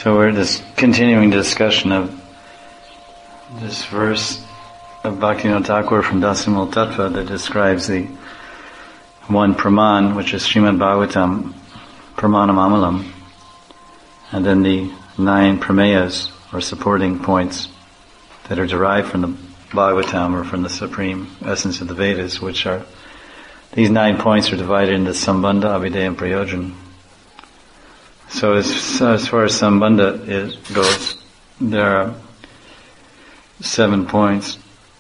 So we're just continuing discussion of this verse of Bhaktivinoda Thakur from Dasimul Tattva that describes the one Praman, which is Srimad Bhagavatam, Pramanam Amalam, and then the 9 Prameyas, or supporting points, that are derived from the Bhagavatam, or from the supreme essence of the Vedas, which are, these 9 points are divided into Sambandha, Abhideya, and Prayojan. So as far as Sambandha goes, there are 7 points.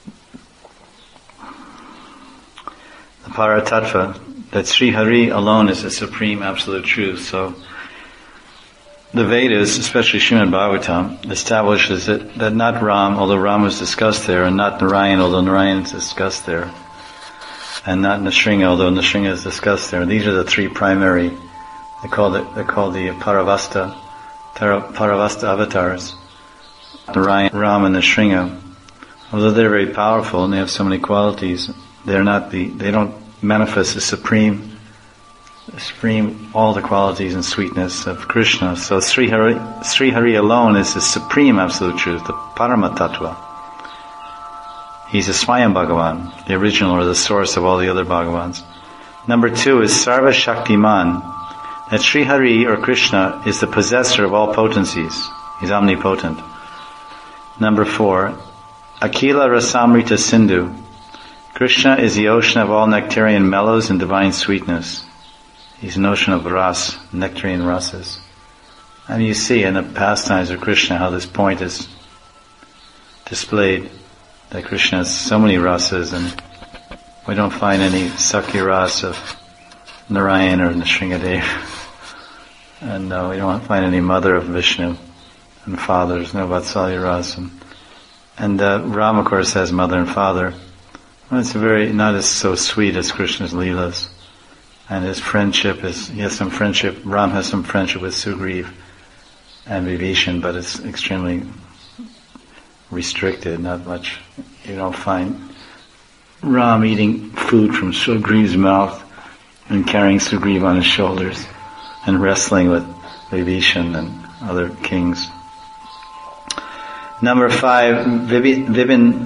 The Paratattva, that Sri Hari alone is the supreme absolute truth. So the Vedas, especially Srimad Bhagavatam, establishes that not Ram, although Ram is discussed there, and not Narayan, although Narayan is discussed there, and not Nrsinga, although Nrsinga is discussed there. These are the 3 primary, they're called the Paravasta avatars, Narayan, Ram, and Nrsinga. Although they're very powerful and they have so many qualities, they don't manifest the supreme, all the qualities and sweetness of Krishna. So Sri Hari alone is the supreme absolute truth, the Paramatattva. He's a Swayam Bhagavan, the original or the source of all the other Bhagavans. Number 2 is Sarva Shaktiman, that Sri Hari or Krishna is the possessor of all potencies. He's omnipotent. Number 4, Akila Rasamrita Sindhu. Krishna is the ocean of all nectarian mellows and divine sweetness. He's an ocean of ras, nectarian rasas. And you see in the pastimes of Krishna how this point is displayed, that Krishna has so many rasas, and we don't find any Sakya ras of Narayan or Nrsingadev. And we don't find any mother of Vishnu and fathers, no Vatsalya ras. And Ram, of course, has mother and father. Well, it's not as so sweet as Krishna's Leelas. And his friendship Ram has some friendship with Sugriv and Vibhishan, but it's extremely restricted, not much. You don't find Ram eating food from Sugriv's mouth and carrying Sugriv on his shoulders and wrestling with Vibhishan and other kings. Number 5, Vivinamsha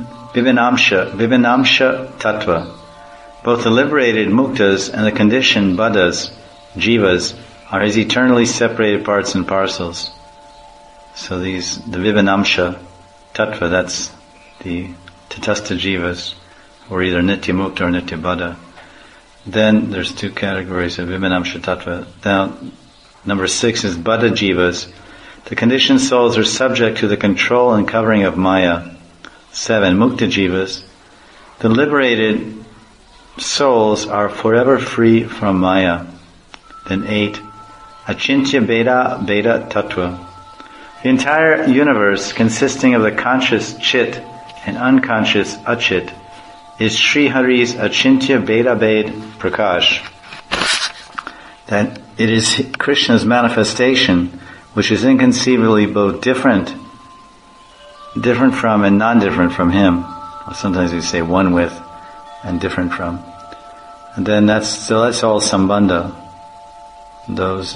Tattva. Both the liberated muktas and the conditioned buddhas, jivas, are his eternally separated parts and parcels. So the Vivinamsha Tattva, that's the Tatastha jivas, or either Nitya Mukta or Nitya Buddha. Then there's 2 categories of Vivinamsha Tattva. Now, number 6 is Buddha jivas. The conditioned souls are subject to the control and covering of Maya. 7, Mukta jivas. The liberated souls are forever free from Maya. Then 8, Achintya Beda Tattva. The entire universe, consisting of the conscious Chit and unconscious Achit, is Sri Hari's Achintya Beda Prakash. That it is Krishna's manifestation, which is inconceivably both different from and non-different from him. Or sometimes we say one with and different from. And then that's all Sambandha. Those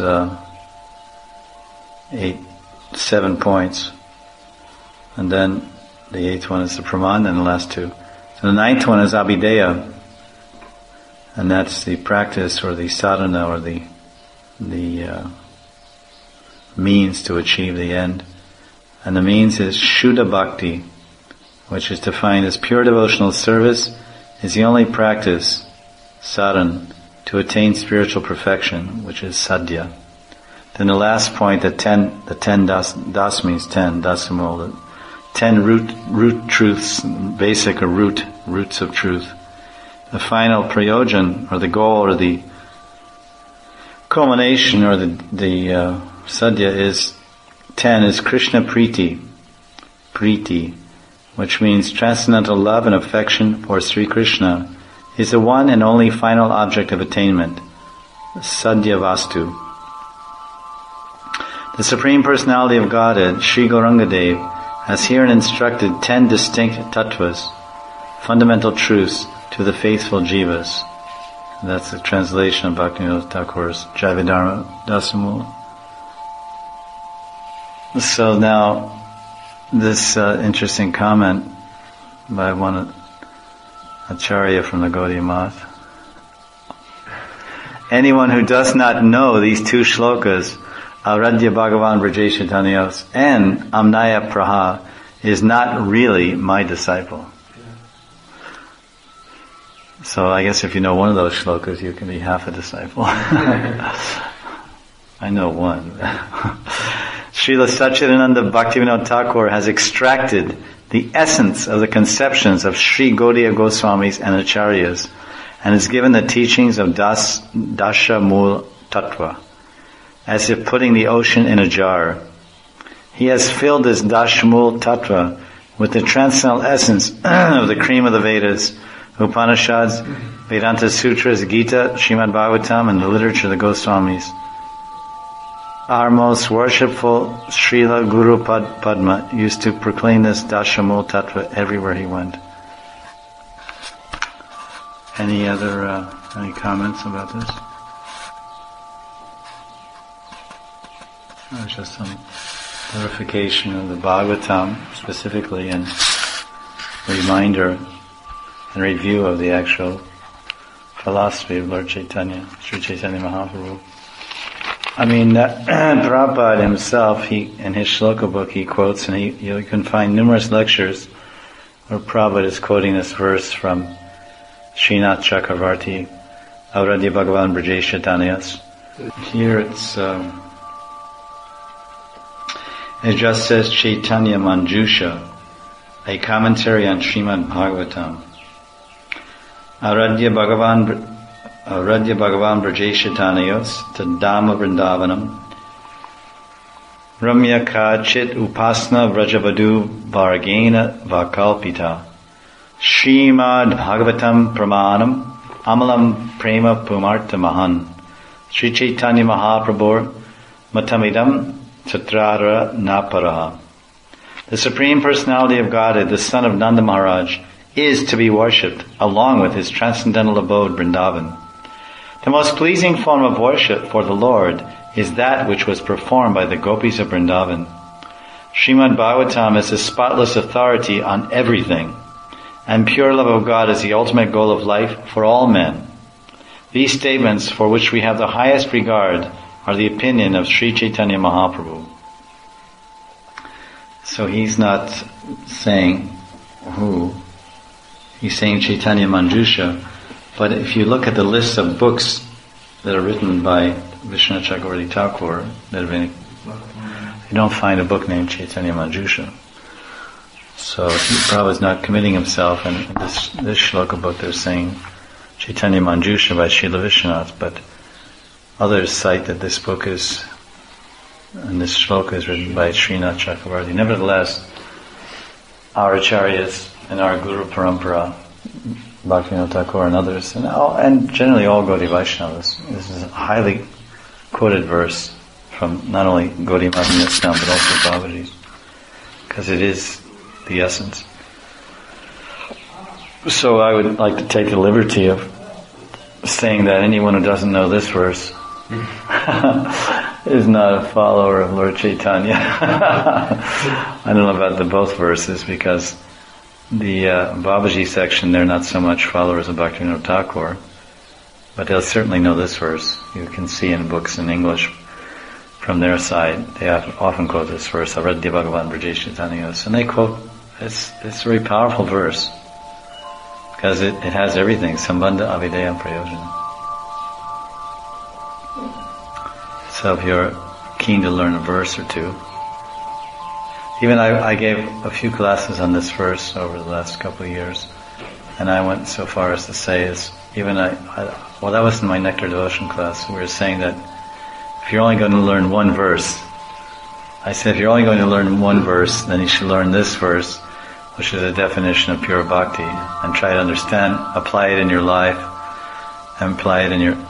7 points. And then the 8th one is the Praman, and the last 2. So the 9th one is Abhideya. And that's the practice or the sadhana or the means to achieve the end. And the means is Shuddha Bhakti, which is defined as pure devotional service, is the only practice, sadhana, to attain spiritual perfection, which is sadhya. Then the last point, the 10 das means 10, dasimul, the 10 root truths, basic or roots of truth. The final prayojan, or the goal, or the culmination, or the sadhya is 10 is Krishna Priti, which means transcendental love and affection for Sri Krishna, is the one and only final object of attainment, Sadhya Vastu. The Supreme Personality of Godhead, Sri Gaurangadev, has here instructed 10 distinct tattvas, fundamental truths to the faithful jivas. That's the translation of Bhaktivinoda Thakur's Jaivedharma Dasimula. So now, this interesting comment by one Acharya from the Gaudiya Math. Anyone who does not know these two shlokas, Aradhya Bhagavan Brajesh Chaitanyas and Amnaya Praha, is not really my disciple. So I guess if you know one of those shlokas, you can be half a disciple. I know one. Srila Satchidananda Bhaktivinoda Thakur has extracted the essence of the conceptions of Sri Gaudiya Goswamis and Acharyas and has given the teachings of Dasha Mool Tattva, as if putting the ocean in a jar. He has filled this Dasha Mool Tattva with the transcendental essence of the cream of the Vedas, Upanishads, Vedanta Sutras, Gita, Srimad Bhagavatam, and the literature of the Goswamis. Our most worshipful Srila Guru Padma used to proclaim this Dasha Mool Tattva everywhere he went. Any comments about this? Just some clarification of the Bhagavatam specifically, and reminder and review of the actual philosophy of Lord Chaitanya, Sri Chaitanya Mahaprabhu. I mean, Prabhupada himself, in his shloka book, he quotes, and you can find numerous lectures where Prabhupada is quoting this verse from Srinath Chakravarti, Aradhya Bhagavan Brajesh Chaitanyas. Here it just says Chaitanya Manjusha, a commentary on Srimad Bhagavatam. Aradhya Bhagavan Brajesh Chaitanyas Tadama Vrindavanam Ramya Kachit Upasna Vrajavadu Vargena Vakalpita Srimad Bhagavatam Pramanam Amalam Prema Pumartha Mahan Sri Chaitanya Mahaprabhur Matamidam Tatrara Naparaha. The Supreme Personality of Godhead, the Son of Nanda Maharaj, is to be worshipped along with his transcendental abode Vrindavan. The most pleasing form of worship for the Lord is that which was performed by the gopis of Vrindavan. Srimad Bhagavatam is the spotless authority on everything, and pure love of God is the ultimate goal of life for all men. These statements, for which we have the highest regard, are the opinion of Sri Chaitanya Mahaprabhu. So he's not saying who, he's saying Chaitanya Manjusha, but if you look at the list of books that are written by Vishwanath Chakravarti Thakur, that have been, you don't find a book named Chaitanya Manjusha. So Prabhupada is not committing himself, and in this shloka book they're saying Chaitanya Manjusha by Srila Vishwanath, but others cite that this book is, and this shloka is written by Srinath Chakravarti. Nevertheless, our Acharyas and our Guru Parampara, Bhaktivinoda Thakur and others, and generally all Gaudiya Vaishnavas, this is a highly quoted verse from not only Gaudiya Math and Islam, but also Babaji's, because it is the essence. So I would like to take the liberty of saying that anyone who doesn't know this verse is not a follower of Lord Chaitanya. I don't know about the both verses, because the Babaji section, they're not so much followers of Bhaktivinoda Thakur, but they'll certainly know this verse. You can see in books in English from their side, they often quote this verse, Aradhya Bhagavan Brajesh Chaitanyas, and they quote, it's a very powerful verse, because it has everything, Sambandha Avideyam Prayojana. So if you're keen to learn a verse or two, even I gave a few classes on this verse over the last couple of years, and I went so far as to say that was in my Nectar Devotion class, we were saying that if you're only going to learn one verse, I said if you're only going to learn one verse, then you should learn this verse, which is a definition of pure bhakti, and try to understand, apply it in your life, and apply it in your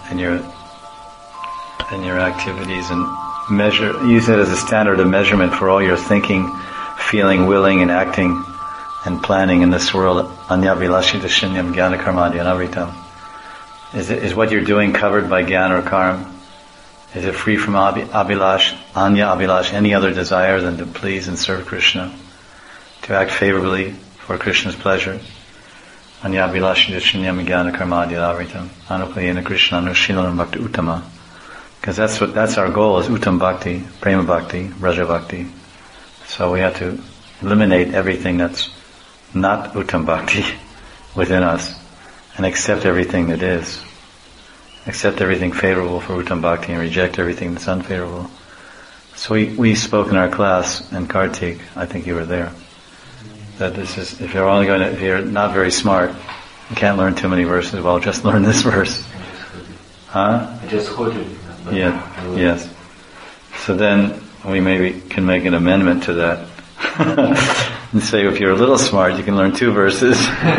activities, and use it as a standard of measurement for all your thinking, feeling, willing, and acting, and planning in this world. Anya vilashita shinyam jnana karmadhyam avritam. Is what you're doing covered by jnana or karma? Is it free from abhilash, anya abhilash, any other desire than to please and serve Krishna, to act favorably for Krishna's pleasure? Anya abhilash yashinyam jnana karmadhyavritam anupayena Krishna anushilanam bhakti uttama. Because that's our goal, is uttam bhakti, prema bhakti, raja bhakti. So we have to eliminate everything that's not uttam bhakti within us and accept everything that is. Accept everything favorable for uttam bhakti and reject everything that's unfavorable. So we spoke in our class in Kartik, I think you were there, that this is, if you're not very smart, you can't learn too many verses, well, just learn this verse. Huh? I just quoted. Yeah, yes. So then we maybe can make an amendment to that. And say if you're a little smart, you can learn 2 verses.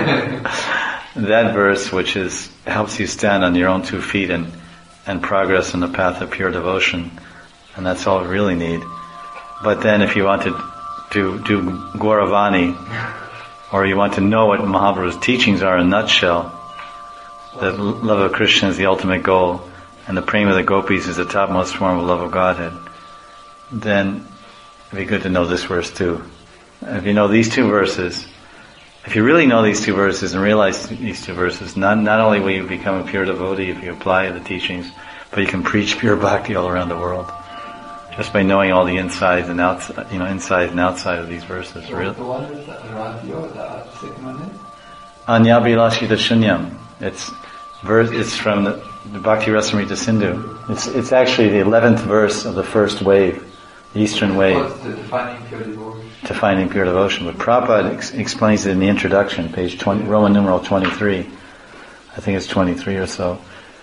That verse which helps you stand on your own 2 feet and progress in the path of pure devotion. And that's all we really need. But then if you want to do Gauravani, or you want to know what Mahaprabhu's teachings are in a nutshell, that love of Krishna is the ultimate goal, and the prema of the gopis is the topmost form of love of Godhead, then it'd be good to know this verse too. If you know these 2 verses, if you really know these 2 verses and realize these 2 verses, not only will you become a pure devotee if you apply the teachings, but you can preach pure bhakti all around the world. Just by knowing all the inside and outside of these verses. Really. The one is Radhyo, the second one is? Anyabhilashita Shunyam. It's from the Bhakti Rasamrita Sindhu. It's actually the 11th verse of the first wave, the Eastern wave. What's the defining pure devotion? Defining pure devotion. But Prabhupada explains it in the introduction, page 20, Roman numeral 23. I think it's 23 or so.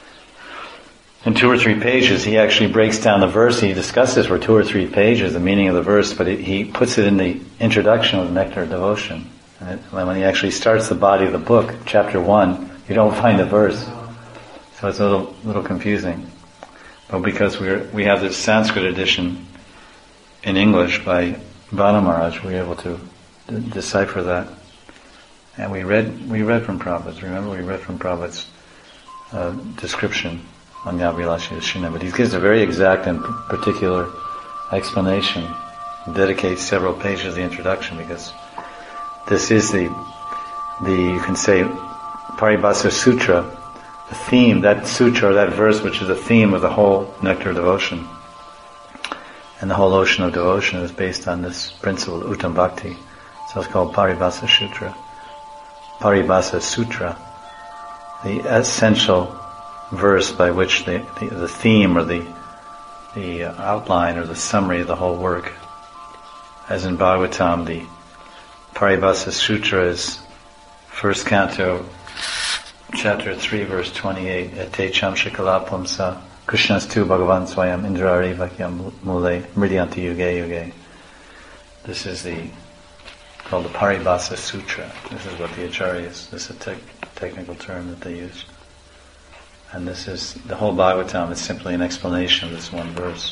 In 2 or 3 pages, he actually breaks down the verse. He discusses for 2 or 3 pages the meaning of the verse, but he puts it in the introduction of the Nectar of Devotion. And when he actually starts the body of the book, chapter 1, you don't find the verse. So it's a little confusing. But because we have this Sanskrit edition in English by Bala Maharaj, we were able to decipher that. And we read from Prabhupada's. Remember, we read from Prabhupada's description on Anyabhilashita Shunyam, but he gives a very exact and particular explanation. He dedicates several pages of the introduction because this is the you can say Paribhasa Sutra, the theme, that sutra, that verse which is the theme of the whole Nectar of Devotion. And the whole ocean of devotion is based on this principle, Uttam Bhakti. So it's called Paribhasa Sutra. Paribhasa Sutra, the essential verse by which the theme or the outline or the summary of the whole work. As in Bhagavatam, the Paribhasa Sutra is first canto, chapter 3, verse 28. Ete cham shikala pumsa Krishnastu Bhagavan Swayam Indrari Vakyam Mule Mridyanti Yuge Yuge. This is called the Paribhasa Sutra. This is what the Acharyas, this is a technical term that they use. And this is, the whole Bhagavatam is simply an explanation of this one verse.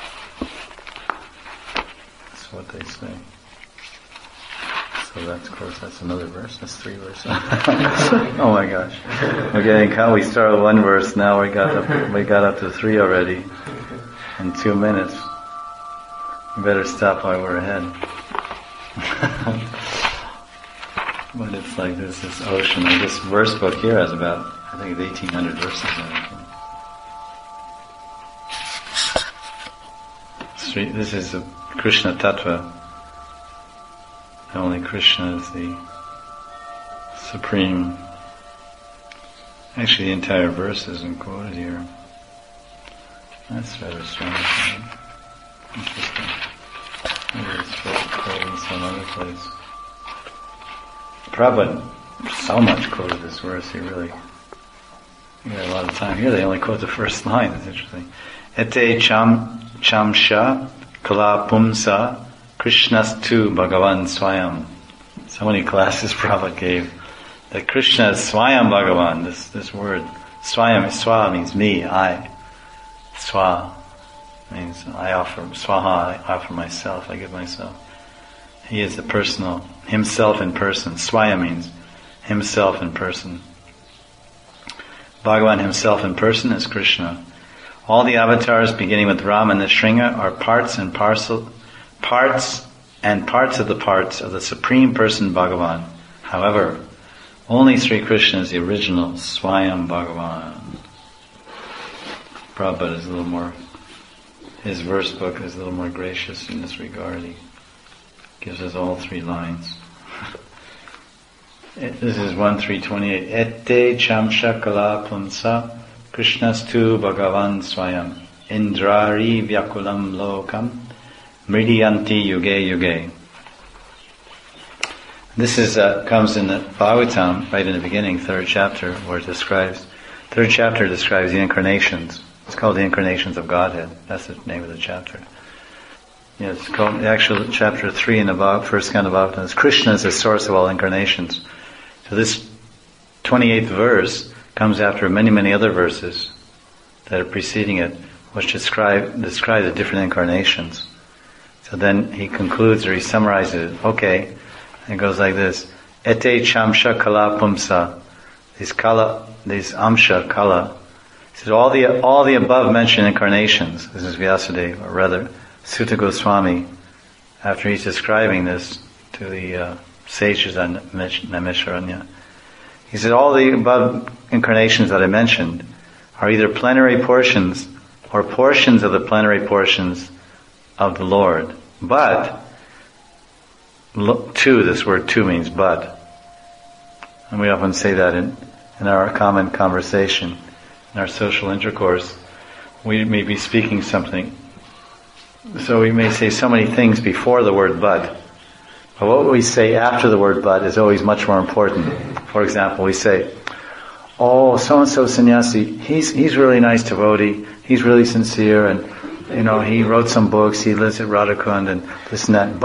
That's what they say. So that's, of course, that's another verse. That's 3 verses. Oh my gosh. Okay, we started with 1 verse, now we got up to 3 already in 2 minutes. We better stop while we're ahead. But it's like there's this ocean, and this verse book here has about, I think it's 1,800 verses in it. This is the Krishna Tattva. Only Krishna is the supreme. Actually, the entire verse isn't quoted here. That's rather strange. Interesting. Maybe it's quoted in some other place. Prabhupada so much quoted this verse, he got a lot of time. Here they only quote the first line, it's interesting. Ete chamsha kala pumsa Krishnastu Bhagavan Swayam. So many classes Prabhupada gave that Krishna is Swayam Bhagavan, this word. Swayam, Swa means me, I. Swa means I offer, Swaha, I offer myself, I give myself. He is the personal, himself in person. Swayam means himself in person. Bhagavan himself in person is Krishna. All the avatars, beginning with Ram and Nrsimha, are parts and parts of the parts of the Supreme Person Bhagavan. However, only Sri Krishna is the original Swayam Bhagavan. Prabhupada is a little more, his verse book is a little more gracious in this regard. He gives us all 3 lines. This is 1.3.28. Ette chamsha kala punsa Krishnastu Bhagavan Swayam Indrari Vyakulam Lokam Mridiyanti Yuge Yuge. This is comes in the Bhagavatam, right in the beginning, 3rd chapter, where it describes, 3rd chapter describes the incarnations. It's called the Incarnations of Godhead. That's the name of the chapter. Yeah, it's called, the actual chapter 3 in the first kind of Bhagavatam is Krishna is the source of all incarnations. So this 28th verse comes after many, many other verses that are preceding it, which describe the different incarnations. So then he concludes, or he summarizes it. Okay, and it goes like this: Ete chamsha kala pumsa. These amsha kala. He says all the above mentioned incarnations. This is Vyasadeva, or rather Sutta Goswami, after he's describing this to the sages on Naimisharanya. He said all the above incarnations that I mentioned are either plenary portions or portions of the plenary portions of the Lord. But, this word tu means but. And we often say that in our common conversation, in our social intercourse. We may be speaking something. So we may say so many things before the word but. But what we say after the word but is always much more important. For example, we say, oh, so-and-so sannyasi, he's really nice devotee, he's really sincere, and he wrote some books, he lives at Radhakund, and this and that.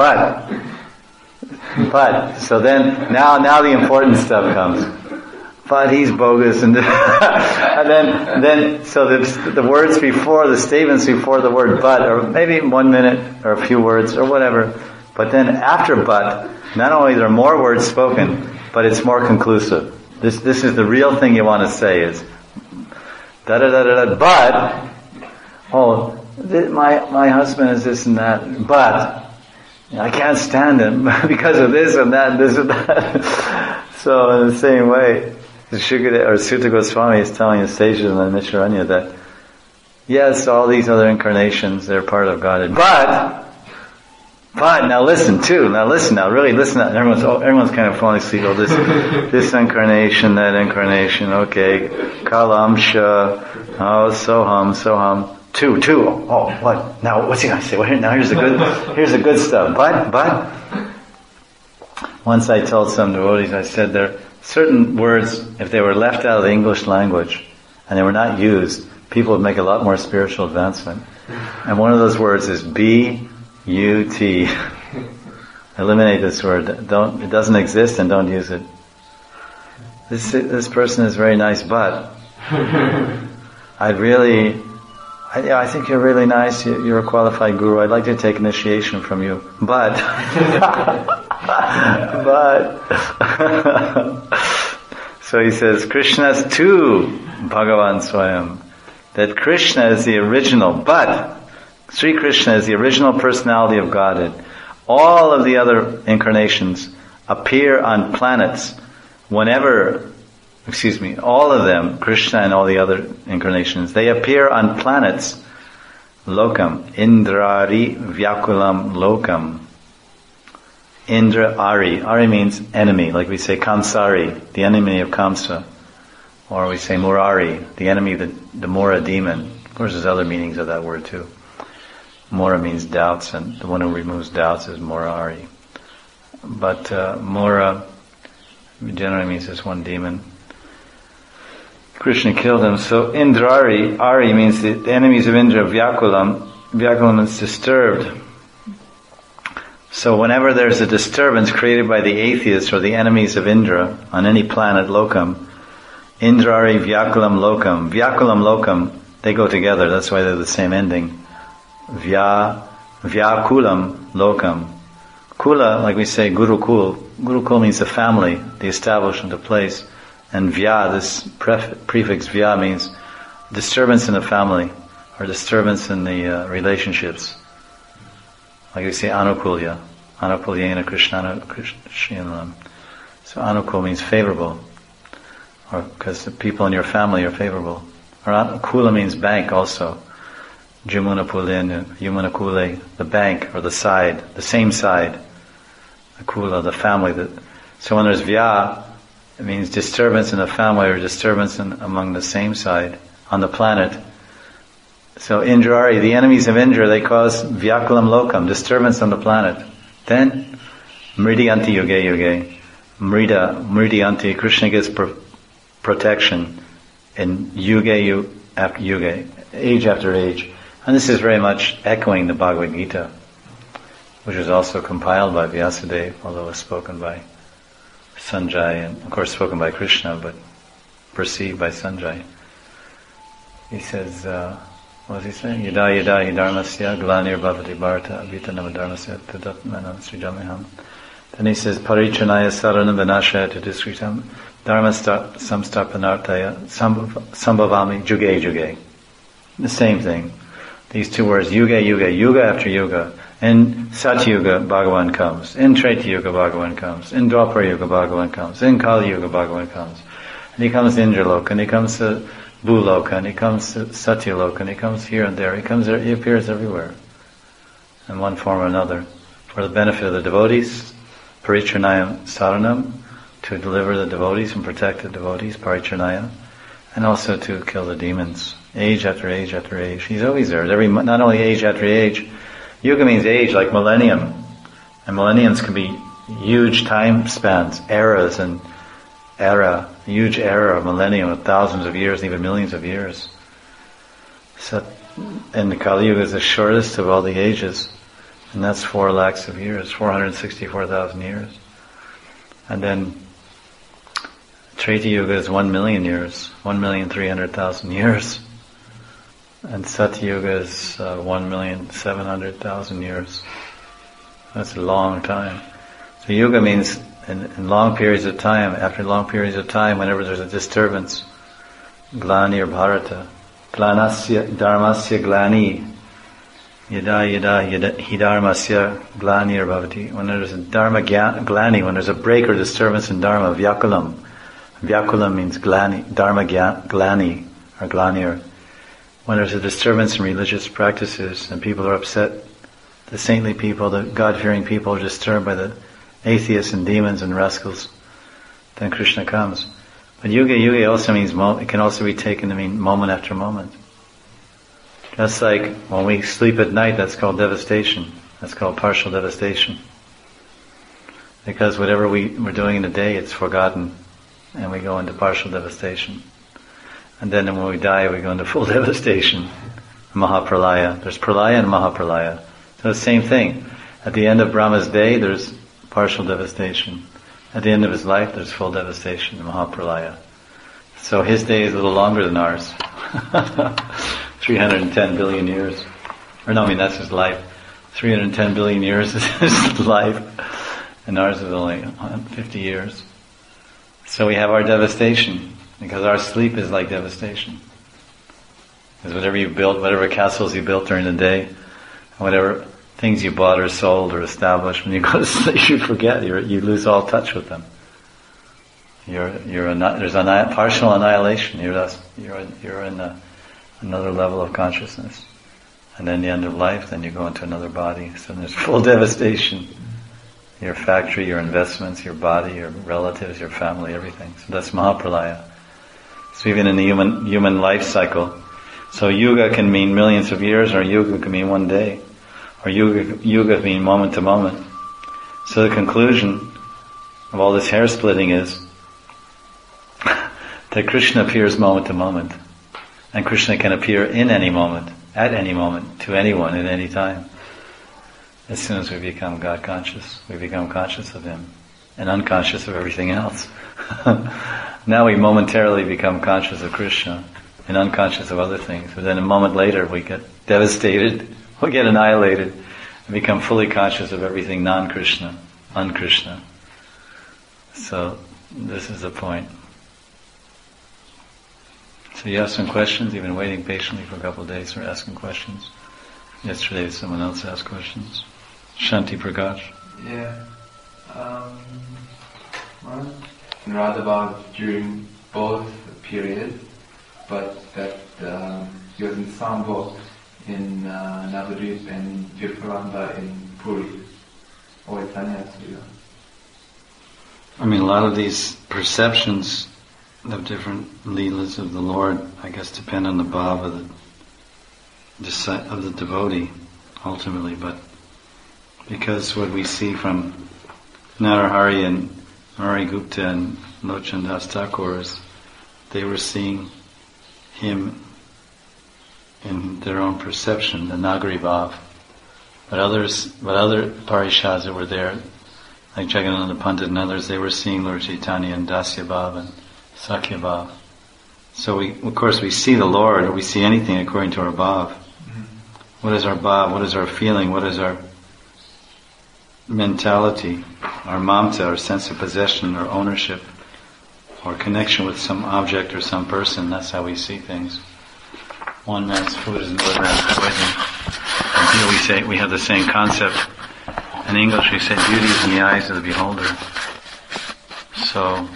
But, so then, now the important stuff comes. But he's bogus, and and then, so the words before, the statements before the word but, or maybe 1 minute, or a few words, or whatever. But then after but, not only are there more words spoken, but it's more conclusive. This is the real thing you want to say is, da-da-da-da-da, but, my husband is this and that, but, I can't stand him because of this and that and this and that. So in the same way, Sutta Goswami is telling the sages in Naimisharanya that, yes, all these other incarnations, they're part of Godhead, but now listen, really listen. Everyone's kind of falling asleep. Oh, this incarnation, that incarnation. Okay, kalamsha. Oh, soham. Two. Oh, what? Now, what's he going to say? Well, here's the good stuff. But. Once I told some devotees, I said there are certain words, if they were left out of the English language and they were not used, people would make a lot more spiritual advancement. And one of those words is B-U-T. Eliminate this word. It doesn't exist, and don't use it. This person is very nice, but I think you're really nice. You're a qualified guru. I'd like to take initiation from you, but so he says Krishna's tu Bhagavan Swayam, that Krishna is the original, but Sri Krishna is the original personality of Godhead. All of the other incarnations appear on planets all of them, Krishna and all the other incarnations, they appear on planets, lokam, Indrari Vyakulam Lokam. Indra Ari means enemy, like we say Kamsari, the enemy of Kamsa. Or we say Murari, the enemy of the Mura demon. Of course there's other meanings of that word too. Mura means doubts, and the one who removes doubts is Murari. But Mura generally means this one demon. Krishna killed him. So Indrari, Ari means the enemies of Indra, Vyakulam. Vyakulam is disturbed. So whenever there's a disturbance created by the atheists or the enemies of Indra on any planet, Lokam, Indrari Vyakulam Lokam. Vyakulam Lokam, they go together. That's why they're the same ending. Vyakulam Lokam. Kula, like we say, Gurukul. Gurukul means the family, the establishment, the place. And Vya, this prefix Vya means disturbance in the family. or disturbance in the relationships. Like we say anukulya, anukulyena krishnanam. So anukul means favorable, or because the people in your family are favorable. Or kula means bank also. Jumuna pulin, yumuna kule, the bank or the side, the same side. The kula, the family. So when there's vya, it means disturbance in the family or disturbance among the same side on the planet. So Indrari, the enemies of Indra, they cause vyakulam lokam, disturbance on the planet. Then mridyanti yuge yuge, mridyanti, Krishna gets protection in yuge after yuge, age after age. And this is very much echoing the Bhagavad Gita, which was also compiled by Vyasadeva, although it was spoken by Sanjay, and of course spoken by Krishna, but perceived by Sanjay. He says, what does he say? Yada yada yadharmasya glanir bhavati bharata abhita namadharmasya tadatmanam srijamiham. Then he says, parichanaya saranam vinashaya tadiskritam dharma samstapanartaya sambhavami juge juge. The same thing. These two words, yuga yuga, yuga after yuga. In Satyuga, Bhagavan comes. In Treta Yuga, Bhagavan comes. In Dwapara Yuga, Bhagavan comes. In Kali Yuga, Bhagavan comes. And he comes to Indraloka, and he comes to Bhuloka, and he comes to Satyaloka, and he comes here and there. He appears everywhere, in one form or another, for the benefit of the devotees, parichanayam saranam, to deliver the devotees and protect the devotees, parichanaya, and also to kill the demons, age after age after age. He's always there. Not only age after age. Yuga means age, like millennium. And millenniums can be huge time spans, eras and era, huge era of millennium of thousands of years, even millions of years. So, and the Kali Yuga is the shortest of all the ages. And that's 4 lakhs of years, 464,000 years. And then Treta Yuga is 1 million years, 1,300,000 years. And Satyuga is 1,700,000 years. That's a long time. So Yuga means in long periods of time, after long periods of time, whenever there's a disturbance, glani or bharata, glanasya, dharmasya glani, yada hidharmasya glani or bhavati. When there's a dharma glani, when there's a break or disturbance in dharma, vyakulam. Vyakulam means glani, dharma glani or glani or when there's a disturbance in religious practices and people are upset, the saintly people, the God-fearing people are disturbed by the atheists and demons and rascals, then Krishna comes. But yuga also means, it can also be taken to mean moment after moment. Just like when we sleep at night, that's called devastation. That's called partial devastation. Because whatever we're doing in the day, it's forgotten, and we go into partial devastation. And then when we die, we go into full devastation. Mahapralaya. There's pralaya and mahapralaya. So the same thing. At the end of Brahma's day, there's partial devastation. At the end of his life, there's full devastation, Mahapralaya. So his day is a little longer than ours. 310 billion years. That's his life. 310 billion years is his life. And ours is only 50 years. So we have our devastation. Because our sleep is like devastation. Because whatever you built, whatever castles you built during the day, whatever things you bought or sold or established, when you go to sleep, you forget. You lose all touch with them. There's partial annihilation. You're in another level of consciousness. And then the end of life, then you go into another body. So there's full devastation. Your factory, your investments, your body, your relatives, your family, everything. So that's Mahapralaya. So even in the human life cycle, so yuga can mean millions of years, or yuga can mean one day, or yuga can mean moment to moment. So the conclusion of all this hair splitting is that Krishna appears moment to moment, and Krishna can appear in any moment, at any moment, to anyone at any time. As soon as we become God conscious, we become conscious of Him, and unconscious of everything else. Now we momentarily become conscious of Krishna and unconscious of other things. But then a moment later we get devastated, we get annihilated, and become fully conscious of everything non-Krishna, un-Krishna. So this is the point. So you ask some questions. You've been waiting patiently for a couple of days for asking questions. Yesterday someone else asked questions. Shanti Prakash. Yeah. Well, in Radhabhav during both periods, but that he was in Sambhog in Navadvip and Vipralamba in Puri. Or Itanya. I mean, a lot of these perceptions of different leelas of the Lord, I guess, depend on the bhav of the devotee, ultimately. But because what we see from Narahari and Murari Gupta and Lochan Das Thakur is they were seeing him in their own perception, the Nagari bhav. But other parishads that were there, like Jagadananda Pandit and others, they were seeing Lord Chaitanya and Dasya bhav and Sakya bhav. So of course we see the Lord, or we see anything according to our bhav. What is our bhav? What is our feeling? What is our mentality? Our mamta, our sense of possession, or ownership, or connection with some object or some person. That's how we see things. One man's food is another man's poison. And here we say, we have the same concept. In English we say beauty is in the eyes of the beholder. So,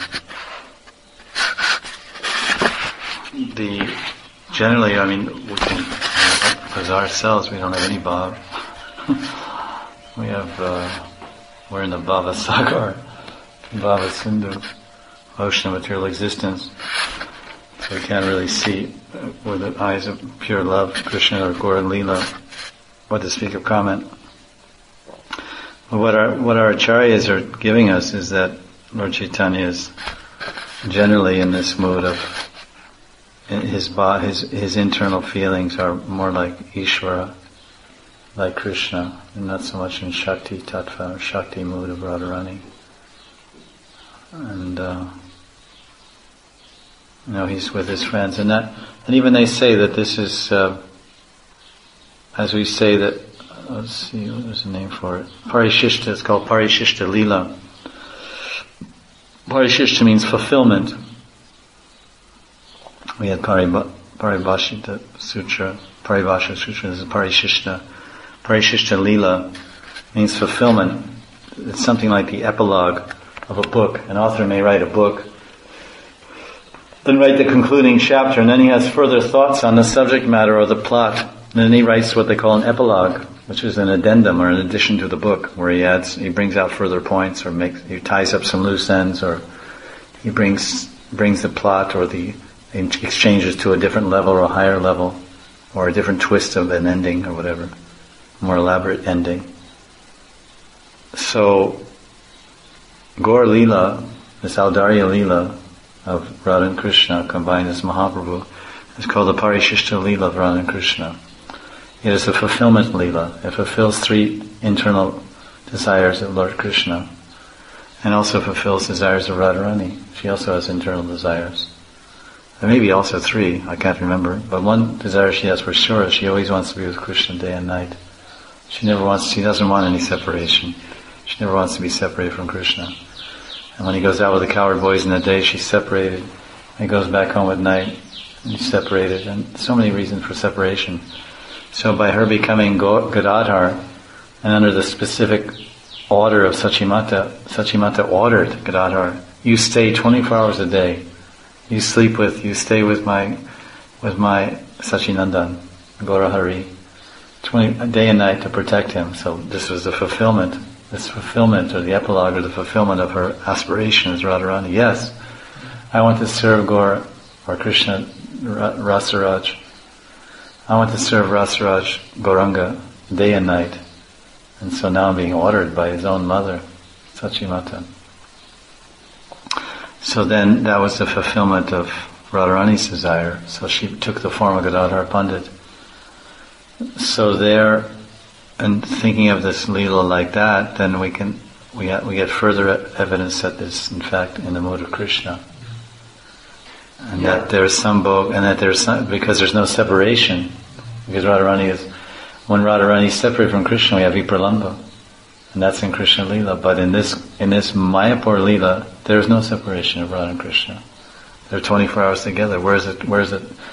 generally, I mean, we can, because ourselves, we don't have any bhav. We have, we're in the bhava sagar, bhava sindhu, ocean of material existence. So we can't really see with the eyes of pure love, Krishna or Gaura Leela, what to speak of comment. But what our acharyas are giving us is that Lord Chaitanya is generally in this mood of his internal feelings are more like Ishvara, like Krishna, and not so much in Shakti Tattva or Shakti mood of Radharani. And he's with his friends, and even they say that this is, as we say that. Let's see, there's a name for it. Parishishta, it's called Parishishta Leela. Parishishta means fulfillment. We had Paribhashita Sutra, Paribhasha Sutra, this is Parishishta. Parishishta Leela means fulfillment. It's something like the epilogue of a book. An author may write a book, then write the concluding chapter, and then he has further thoughts on the subject matter or the plot. And then he writes what they call an epilogue, which is an addendum or an addition to the book, where he brings out further points, or he ties up some loose ends, or he brings the plot or the exchanges to a different level or a higher level, or a different twist of an ending or whatever, more elaborate ending. So, Gaur Leela, this Audarya Leela of Radha and Krishna combined as Mahaprabhu, is called the Parishishta Leela of Radha and Krishna. It is a fulfillment Leela. It fulfills 3 internal desires of Lord Krishna, and also fulfills desires of Radharani. She also has internal desires. There may be also 3, I can't remember, but one desire she has for sure is she always wants to be with Krishna day and night. She doesn't want any separation. She never wants to be separated from Krishna. And when he goes out with the cowherd boys in the day, she's separated. And he goes back home at night, and he's separated, and so many reasons for separation. So by her becoming Gadadhar, and under the specific order of Sachimata ordered Gadadhar, you stay 24 hours a day. You stay with my Sachinandan, Gaurahari, day and night to protect him. So this was the fulfillment, or the epilogue, or the fulfillment of her aspiration as Radharani. Yes, I want to serve Gaur, or Krishna, Rasaraj. I want to serve Rasaraj Gauranga day and night. And so now I'm being ordered by his own mother, Sachimata. So then that was the fulfillment of Radharani's desire. So she took the form of Gadadhar Pandit. So there, and thinking of this Leela like that, then we get further evidence that this, in fact, in the mood of Krishna. And that there's some bhog, and that there's some, because there's no separation, because when Radharani is separated from Krishna, we have Vipralamba, and that's in Krishna Leela. But in this Mayapur Leela, there is no separation of Radha and Krishna. They're 24 hours together. Where is it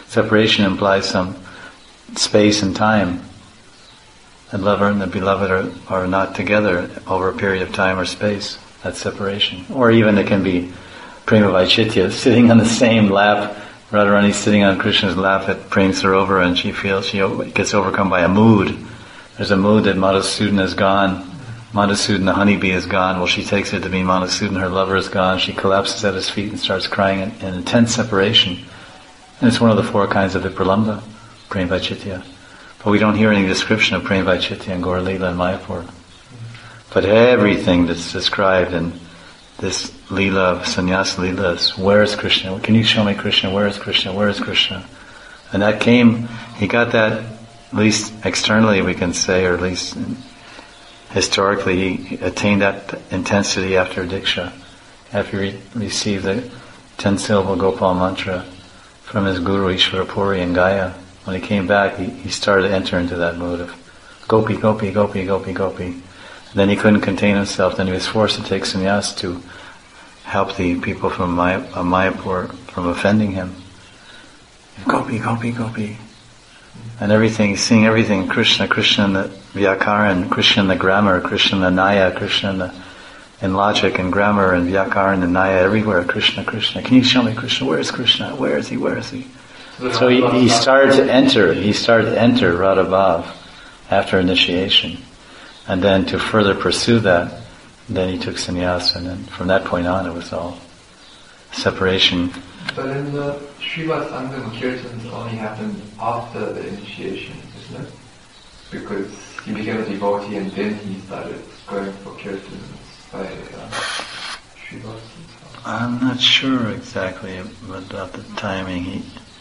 Separation implies some space and time. The lover and the beloved are not together over a period of time or space. That's separation. Or even it can be Prema Vaicitya, sitting on the same lap. Radharani sitting on Krishna's lap at Prem Sarovar, and she feels she gets overcome by a mood. There's a mood that Madhusudana is gone. Madhusudana, the honeybee, is gone. Well, she takes it to be Madhusudana, her lover is gone. She collapses at his feet and starts crying in intense separation. And it's one of the 4 kinds of Vipralambha, Prem Vaicitya. But we don't hear any description of Prem Vaicitya and Gaur Leela and Mayapur. But everything that's described in this Leela, Sannyas Leela, is, where is Krishna? Can you show me Krishna? Where is Krishna? Where is Krishna? And that came, he got that, at least externally we can say, or at least historically, he attained that intensity after Diksha, after he received the 10-syllable Gopal mantra from his guru Ishvara Puri in Gaya. When he came back, he started to enter into that mood of gopi, gopi, gopi, gopi, gopi. And then he couldn't contain himself, then he was forced to take sannyas to help the people from Mayapur from offending him. Gopi, gopi, gopi. And everything, seeing everything, Krishna, Krishna in the Vyakaran, Krishna in the grammar, Krishna in the Naya, Krishna in logic and grammar and Vyakaran and Naya, everywhere, Krishna, Krishna. Can you show me Krishna? Where is Krishna? Where is he? Where is he? So he started to enter Radha Bhav after initiation. And then to further pursue that, then he took sannyas, and then from that point on it was all separation. But in the Srivas Sangam, kirtans only happened after the initiation, isn't it? Because he became a devotee and then he started going for kirtans by Srivas. I'm not sure exactly about the timing.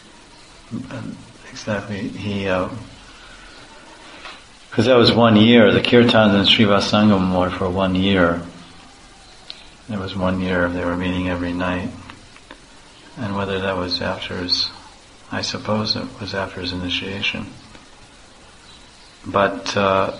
Because that was 1 year. The kirtans in Srivas Sangam were for 1 year. It was 1 year. They were meeting every night. And whether that was after his, I suppose it was after his initiation. But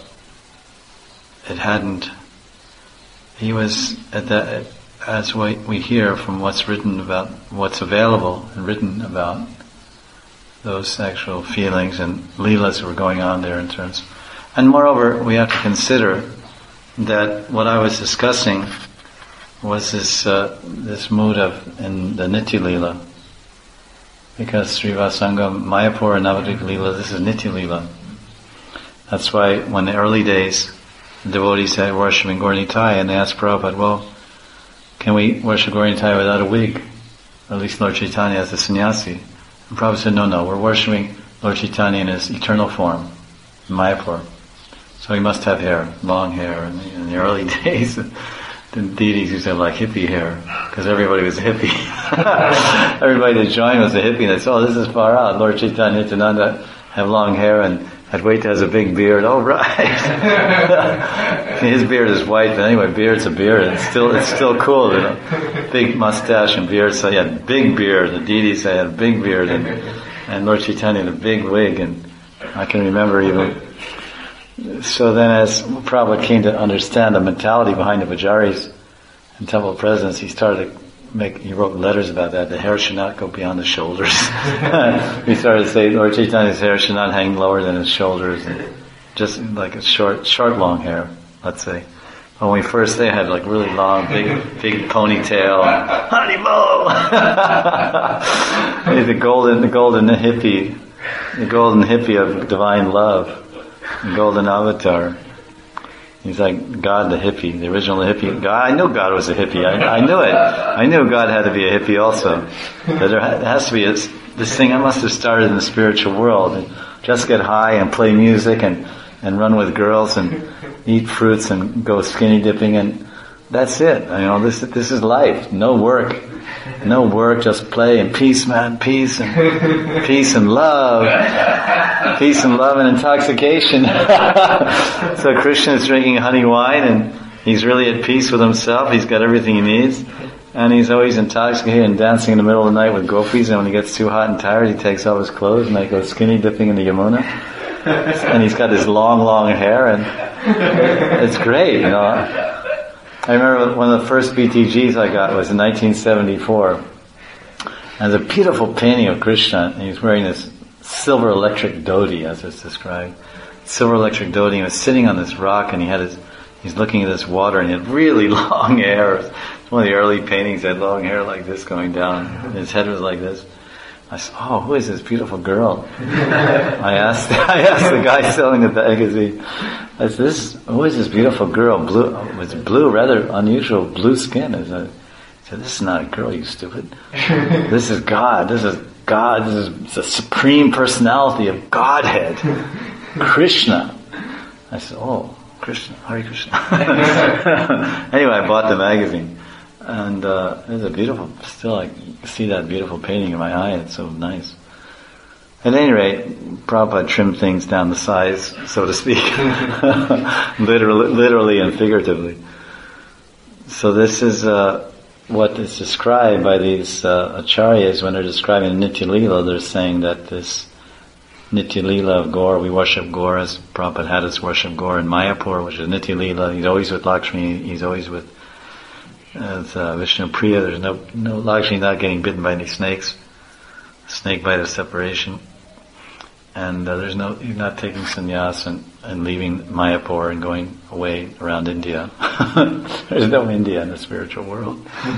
it hadn't. He was at that, as we hear from what's written about, what's available and written about those sexual feelings and leelas that were going on there in terms. And moreover, we have to consider that what I was discussing was this mood of in the Nitya Leela. Because Srivas Sangam, Mayapur and Navadvip Leela, this is Nitya Leela. That's why when the early days, the devotees had worshipping Gaur Nitai, and they asked Prabhupada, well, can we worship Gaur Nitai without a wig? Or at least Lord Chaitanya as a sannyasi. And Prabhupada said, no, we're worshipping Lord Chaitanya in his eternal form, in Mayapur. So he must have hair, long hair. In the early days, the deities used to have like hippie hair, because everybody was a hippie. Everybody that joined was a hippie, and they said, oh, this is far out. Lord Chaitanya Nityananda have long hair, and Advaita has a big beard. Oh, right. His beard is white, but anyway, beard's a beard. It's still cool, you know. Big mustache and beard. So he had big beard. The deities had a big beard, and Lord Chaitanya had a big wig, and I can remember even. So then as Prabhupada came to understand the mentality behind the Pujaris and temple presidents, he wrote letters about that. The hair should not go beyond the shoulders. He started to say Lord Chaitanya's hair should not hang lower than his shoulders, and just like a short long hair, let's say. But when we first, they had like really long, big ponytail. Haribol! The golden hippie of divine love. Golden avatar. He's like God the hippie, the original hippie. God, I knew God was a hippie. I knew it. I knew God had to be a hippie also. But there has to be this thing. I must have started in the spiritual world and just get high and play music and run with girls and eat fruits and go skinny dipping, and that's it. You know, this is life. No work, just play and peace, man, peace and love. Peace and love and intoxication. So Krishna is drinking honey wine and he's really at peace with himself. He's got everything he needs. And he's always intoxicated and dancing in the middle of the night with gopis, and when he gets too hot and tired, he takes off his clothes and they go skinny dipping in the Yamuna. And he's got his long hair, and it's great, you know. I remember one of the first BTGs I got was in 1974. And there's a beautiful painting of Krishna, and he's wearing this silver electric dhoti, as it's described. Silver electric dhoti, and he was sitting on this rock, and he's looking at this water, and he had really long hair. It's one of the early paintings, he had long hair like this going down. His head was like this. I said, "Oh, who is this beautiful girl?" I asked the guy selling the magazine. I said, "Who is this beautiful girl? Blue, rather unusual blue skin." I said, "This is not a girl, you stupid. This is God. This is God. This is the supreme personality of Godhead, Krishna." I said, "Oh, Krishna, Hare Krishna." Anyway, I bought the magazine. And it was a beautiful, still I see that beautiful painting in my eye, it's so nice. At any rate, Prabhupada trimmed things down the size, so to speak, literally and figuratively. So this is what is described by these acharyas when they're describing Nitya Leela. They're saying that this Nitya Leela of Gaur, we worship Gaur as Prabhupada had us worship Gaur in Mayapur, which is Nitya Leela. He's always with Lakshmi, he's always with Vishnu Priya. There's no Lakshmi not getting bitten by any snakes. Snake bite of separation. And he's not taking sannyas and leaving Mayapur and going away around India. There's no India in the spiritual world.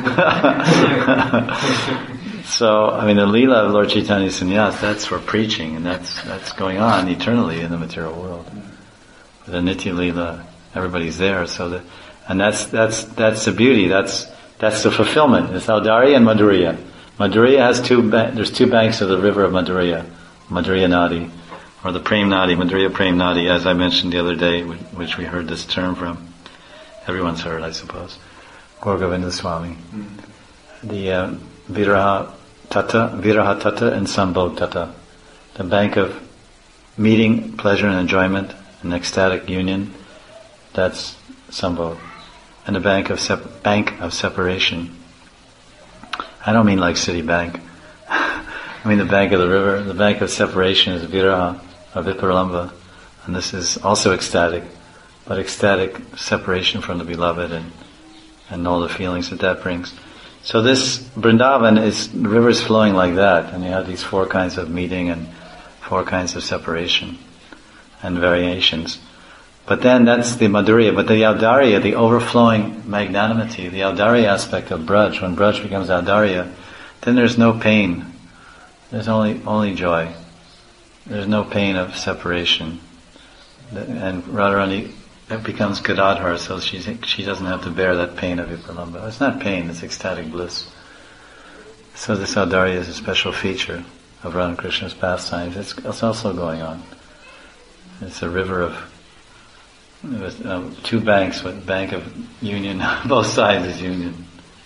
So, I mean, the Leela of Lord Chaitanya sannyas, that's for preaching, and that's going on eternally in the material world. The Nitya Leela, everybody's there, and that's the beauty. That's the fulfillment. It's Audarya and Madhurya. Madhurya has there's two banks of the river of Madhurya Nadi, or the Prem Nadi, Madhurya Prem Nadi, as I mentioned the other day, which we heard this term from. Everyone's heard, I suppose. Gaur Govinda Swami. The Viraha Tata, and Sambhog Tata. The bank of meeting, pleasure and enjoyment, and ecstatic union, that's Sambhog. And the bank of separation. I don't mean like Citibank. I mean the bank of the river. The bank of separation is Viraha, or Viparalamba. And this is also ecstatic, but ecstatic separation from the beloved and all the feelings that brings. So this Vrindavan the river's flowing like that, and you have these 4 kinds of meeting and 4 kinds of separation and variations. But then that's the Madhurya, but the Audarya, the overflowing magnanimity, the Audarya aspect of Braj, when Braj becomes Audarya, then there's no pain. There's only joy. There's no pain of separation. And Radharani becomes Gadadhar, so she doesn't have to bear that pain of Vipralambha. It's not pain, it's ecstatic bliss. So this Audarya is a special feature of Radha Krishna's pastimes. It's also going on. It's a river of with 2 banks, with bank of union, both sides is union.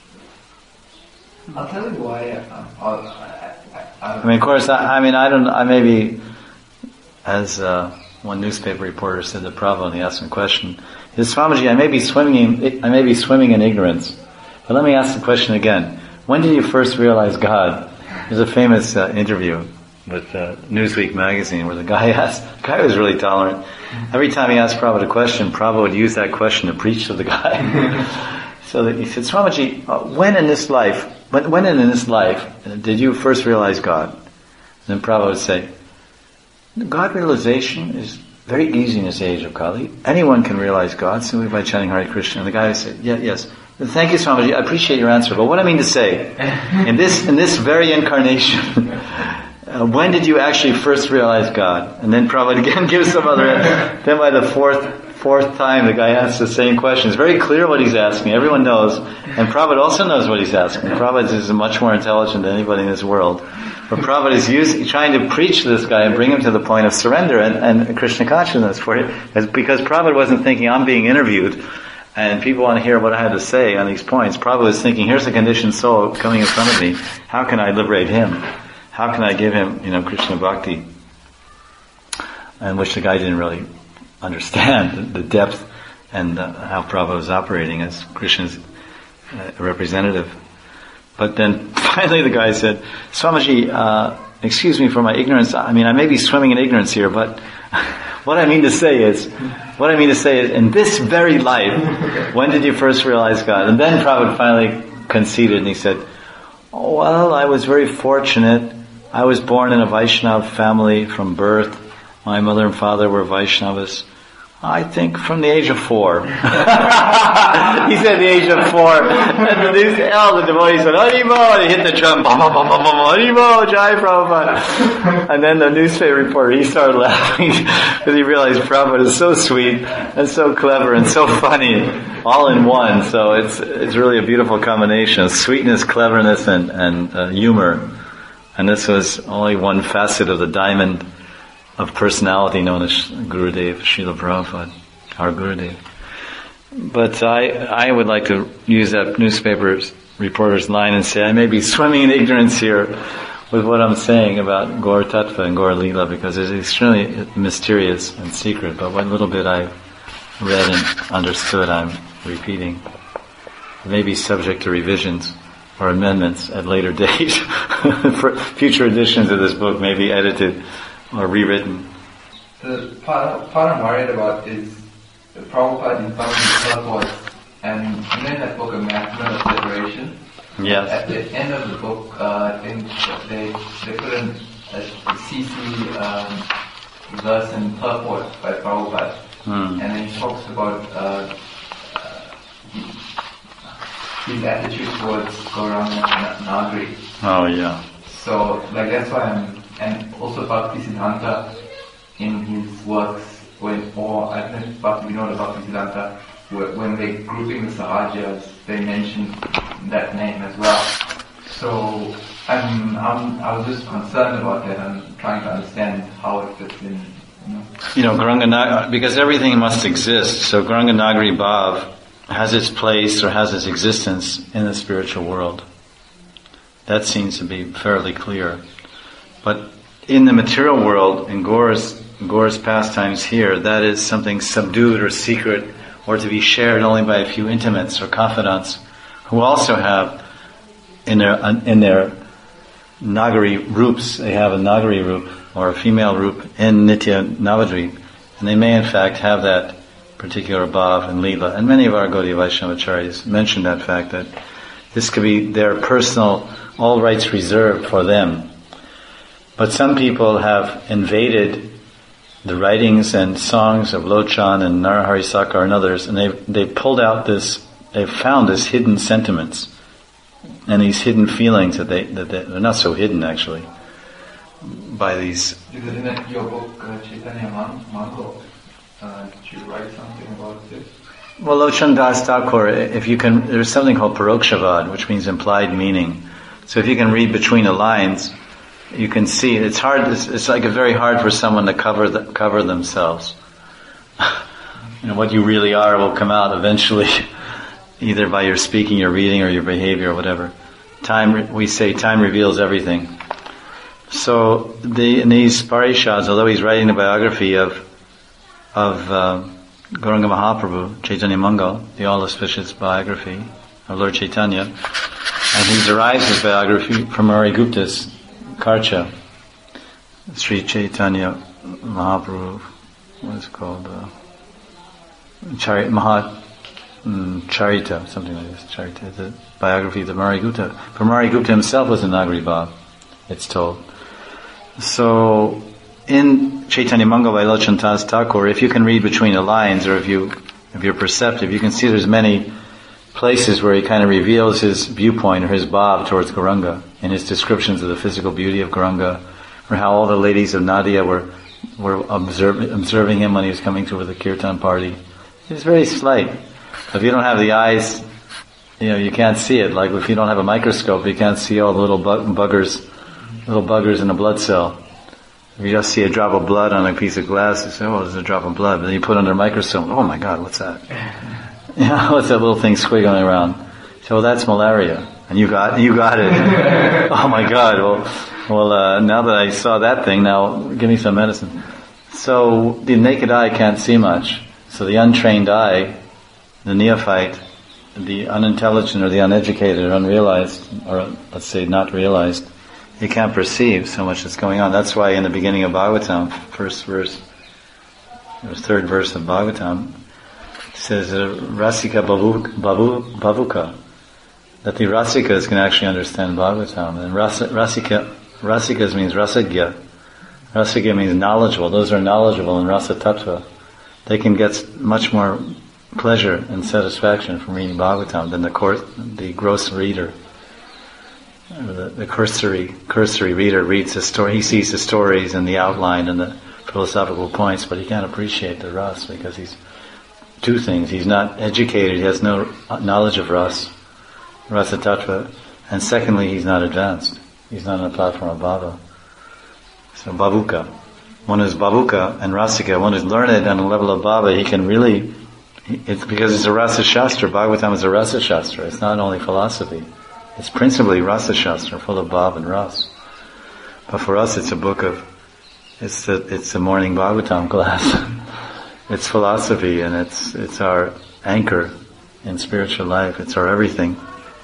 I'll tell you why. I mean, of course, I may be, as one newspaper reporter said to Prabhupada when he asked him a question, he said, "Swamiji, I may be swimming in ignorance, but let me ask the question again. When did you first realize God?" There's a famous interview with Newsweek magazine where the guy was really tolerant. Every time he asked Prabhupada a question, Prabhupada would use that question to preach to the guy. So that he said, "Swamiji, when in this life did you first realize God?" And then Prabhupada would say, "God realization is very easy in this age of Kali. Anyone can realize God simply by chanting Hare Krishna." And the guy would say, "Yes. Thank you, Swamiji. I appreciate your answer. But what I mean to say, in this very incarnation, when did you actually first realize God?" And then Prabhupada again gives some other answer. Then by the fourth time the guy asks the same question. It's very clear what he's asking. Everyone knows. And Prabhupada also knows what he's asking. Prabhupada is much more intelligent than anybody in this world. But Prabhupada is trying to preach to this guy and bring him to the point of surrender and Krishna consciousness for him. Because Prabhupada wasn't thinking, I'm being interviewed and people want to hear what I have to say on these points. Prabhupada was thinking, here's a conditioned soul coming in front of me. How can I liberate him? How can I give him, Krishna Bhakti? And which the guy didn't really understand the depth and how Prabhupada was operating as Krishna's representative. But then finally the guy said, "Swamiji, excuse me for my ignorance. I mean, I may be swimming in ignorance here, but what I mean to say is, in this very life, when did you first realize God?" And then Prabhupada finally conceded and he said, Oh, well, I was very fortunate. I was born in a Vaishnava family from birth. My mother and father were Vaishnavas. I think from the age of 4. He said the age of 4. And the devotees said, Harimo! And he hit the drum, bam, bam, bam, bam, bam, Harimo! Jai Prabhupada! And then the newspaper reporter, he started laughing because he realized Prabhupada is so sweet and so clever and so funny, all in one. So it's really a beautiful combination of sweetness, cleverness, and humor. And this was only one facet of the diamond of personality known as Gurudev, Srila Prabhupada, our Gurudev. But I would like to use that newspaper reporter's line and say I may be swimming in ignorance here with what I'm saying about Gaur Tattva and Gaur Leela, because it's extremely mysterious and secret, but what little bit I've read and understood I'm repeating. It may be subject to revisions or amendments at later date. For future editions of this book may be edited or rewritten. The part I'm worried about is the Prabhupada in some of his purports, and in that book, A Maximum of Liberation. Yes. At the end of the book, I think they put in a CC verse and purport by Prabhupada, and then he talks about his attitude towards Gauranga Nagari. Oh yeah. So, that's why and also Bhaktisiddhanta in his works, I don't know if Bhaktivinoda Bhaktisiddhanta, when they're grouping the Sahajas, they mention that name as well. So, I was just concerned about that. I'm trying to understand how it fits in. Gauranga Nagari, because everything must exist, so Gauranga Nagari Bhav has its place or has its existence in the spiritual world. That seems to be fairly clear. But in the material world, in Gaura's pastimes here, that is something subdued or secret, or to be shared only by a few intimates or confidants, who also have in their Nagari Rups, they have a Nagari Rup or a female Rup in Nitya Navadvip, and they may in fact have that particular Bhav and Leela. And many of our Gaudiya Vaishnavacharyas mention that fact, that this could be their personal, all rights reserved for them. But some people have invaded the writings and songs of Lochan and Narahari Sakar and others, and they've found this hidden sentiments and these hidden feelings that they're not so hidden actually by these. In your book Chaitanya Mangal, did you write something about this? Well, Lochan Das Thakur, there's something called Parokshavad, which means implied meaning. So if you can read between the lines, you can see it's hard. It's like very hard for someone to cover themselves. What you really are will come out eventually, either by your speaking, your reading, or your behavior, or whatever. We say time reveals everything. So in these parishads, although he's writing a biography of Gauranga Mahaprabhu, Chaitanya Mangal, the all-auspicious biography of Lord Chaitanya, and he derives his biography from Murari Gupta's Karcha, Sri Chaitanya Mahaprabhu, what is it called? Charita, something like this. Charita, the biography of the Murari Gupta. For Murari Gupta himself was a Nagari Bhav, it's told. So, in Chaitanya Mangal by Lochan Das Thakur, if you can read between the lines, or if you're perceptive, you can see there's many places where he kind of reveals his viewpoint or his bhav towards Gauranga in his descriptions of the physical beauty of Gauranga, or how all the ladies of Nadia were observing him when he was coming through with a kirtan party. It's very slight. If you don't have the eyes, you can't see it. Like if you don't have a microscope, you can't see all the little buggers in a blood cell. If you just see a drop of blood on a piece of glass, you say, oh, there's a drop of blood. But then you put it under a microscope, oh my God, what's that? What's that little thing squiggling around? So that's malaria. And you got it. Oh my God, well, now that I saw that thing, now give me some medicine. So the naked eye can't see much. So the untrained eye, the neophyte, the unintelligent or the uneducated or unrealized, or let's say not realized, he can't perceive so much that's going on. That's why in the beginning of Bhagavatam, first verse, or third verse of Bhagavatam, it says Rasika Bavuka. that the Rasikas can actually understand Bhagavatam. And Rasikas means Rasagya. Rasagya means knowledgeable. Those are knowledgeable in Rasa Tattva. They can get much more pleasure and satisfaction from reading Bhagavatam than the gross reader. The cursory reader reads the story. He sees the stories and the outline and the philosophical points, but he can't appreciate the Ras because he's two things. He's not educated. He has no knowledge of Rasa Tattva, and secondly, he's not advanced. He's not on the platform of Bhava. So Bhavuka. One who's Bhavuka and Rasika, one who's learned on the level of Bhava, he can really, it's because it's a Rasa Shastra. Bhagavatam is a Rasa Shastra. It's not only philosophy. It's principally Rasa Shastra, full of Bhav and Ras. But for us, it's a book of, it's a morning Bhagavatam class. It's philosophy, and it's our anchor in spiritual life. It's our everything.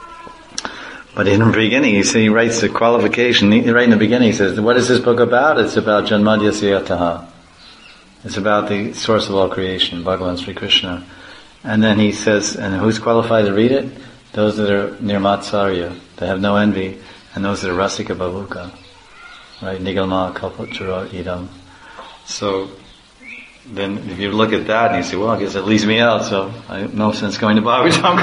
But in the beginning, he writes the qualification. Right in the beginning, he says, "What is this book about? It's about Janmadhyasya Yataha. It's about the source of all creation, Bhagavan Sri Krishna." And then he says, "And who's qualified to read it? Those that are nirmatsarya, they have no envy, and those that are rasika bhavuka." Right? Nigalma kalpatra idam. So then if you look at that and you say, well, I guess it leaves me out, so I have no sense going to Bhagavatam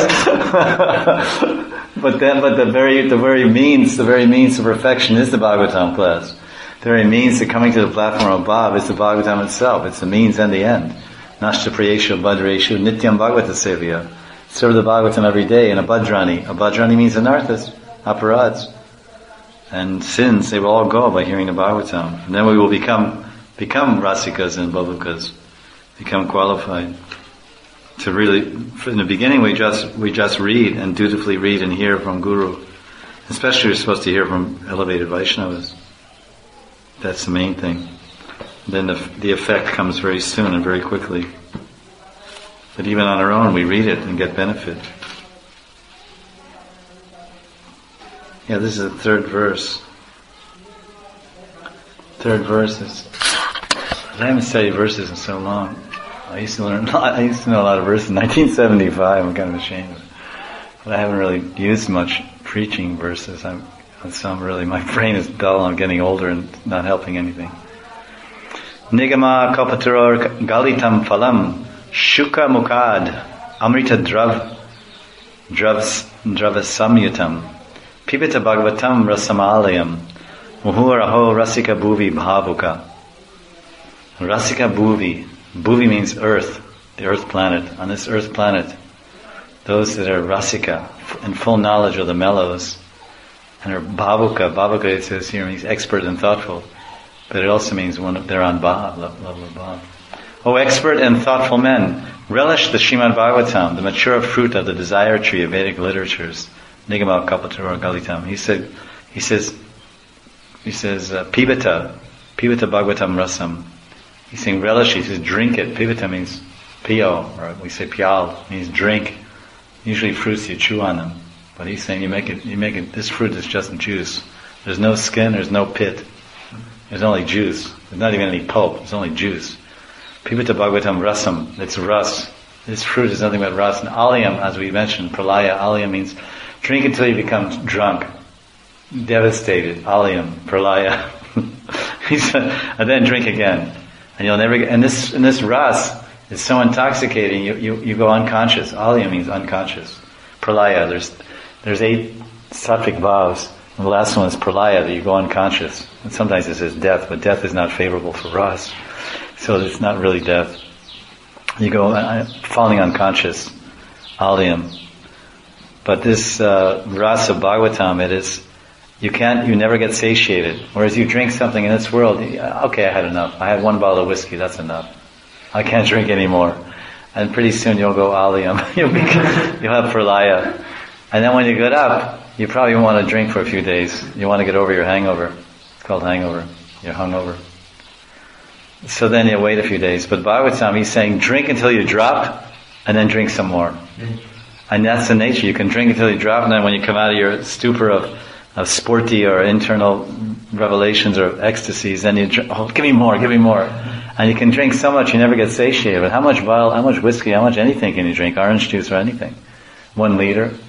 class. But the very means to perfection is the Bhagavatam class. The very means to coming to the platform of Bhav is the Bhagavatam itself. It's the means and the end. Nashta priyeshu bhadreshu nityam bhagavata sevya. Serve the Bhagavatam every day in a bhadrani. A bhadrani means anarthas, aparads. And sins, they will all go by hearing the Bhagavatam. And then we will become rasikas and bhavukas, become qualified to really. In the beginning, we just read and dutifully read and hear from Guru. Especially, you're supposed to hear from elevated Vaishnavas. That's the main thing. Then the effect comes very soon and very quickly. But even on our own, we read it and get benefit. Yeah, this is the third verse. Third verse is. I haven't studied verses in so long. I used to know a lot of verses in 1975. I'm kind of ashamed of it. But I haven't really used much preaching verses. My brain is dull. I'm getting older and not helping anything. Nigama kalpataror galitam phalam shuka mukad amrita dravasamyutam pibita bhagavatam rasamalayam muhuraho rasika bhuvi bhavuka. Rasika Bhuvi. Bhuvi means earth, the earth planet. On this earth planet, those that are Rasika, in full knowledge of the mellows, and are Bhavuka. Bhavuka, it says here, means expert and thoughtful. But it also means they're on Bhav, level of Bhav. O expert and thoughtful men, relish the Srimad Bhagavatam, the mature fruit of the desire tree of Vedic literatures. Nigama Kalpataror Galitam. He says, Pibita Bhagavatam Rasam. He's saying relish, he says drink it. Pivita means pio, or we say pial, means drink. Usually fruits you chew on them. But he's saying you make it, this fruit is just juice. There's no skin, there's no pit. There's only juice. There's not even any pulp, there's only juice. Pivita Bhagavatam Rasam, it's ras. This fruit is nothing but ras. And alayam, as we mentioned, pralaya, alayam means drink until you become drunk. Devastated, alayam, pralaya. And then drink again. And you'll never get, and this ras is so intoxicating, you go unconscious. Alaya means unconscious. Pralaya, there's 8 sattvic bhavs, and the last one is pralaya, that you go unconscious. And sometimes it says death, but death is not favorable for ras. So it's not really death. You go falling unconscious, alayam. But this ras of Bhagavatam, you never get satiated. Whereas you drink something in this world, okay, I had enough. I had 1 bottle of whiskey, that's enough. I can't drink anymore. And pretty soon you'll go aliyam. You'll have pralaya. And then when you get up, you probably won't want to drink for a few days. You want to get over your hangover. It's called hangover. You're hungover. So then you wait a few days. But Bhagavatam, he's saying drink until you drop, and then drink some more. And that's the nature. You can drink until you drop, and then when you come out of your stupor of sporty or internal revelations or ecstasies, then you drink, give me more. And you can drink so much you never get satiated. But how much whiskey, how much anything can you drink? Orange juice or anything? 1 liter?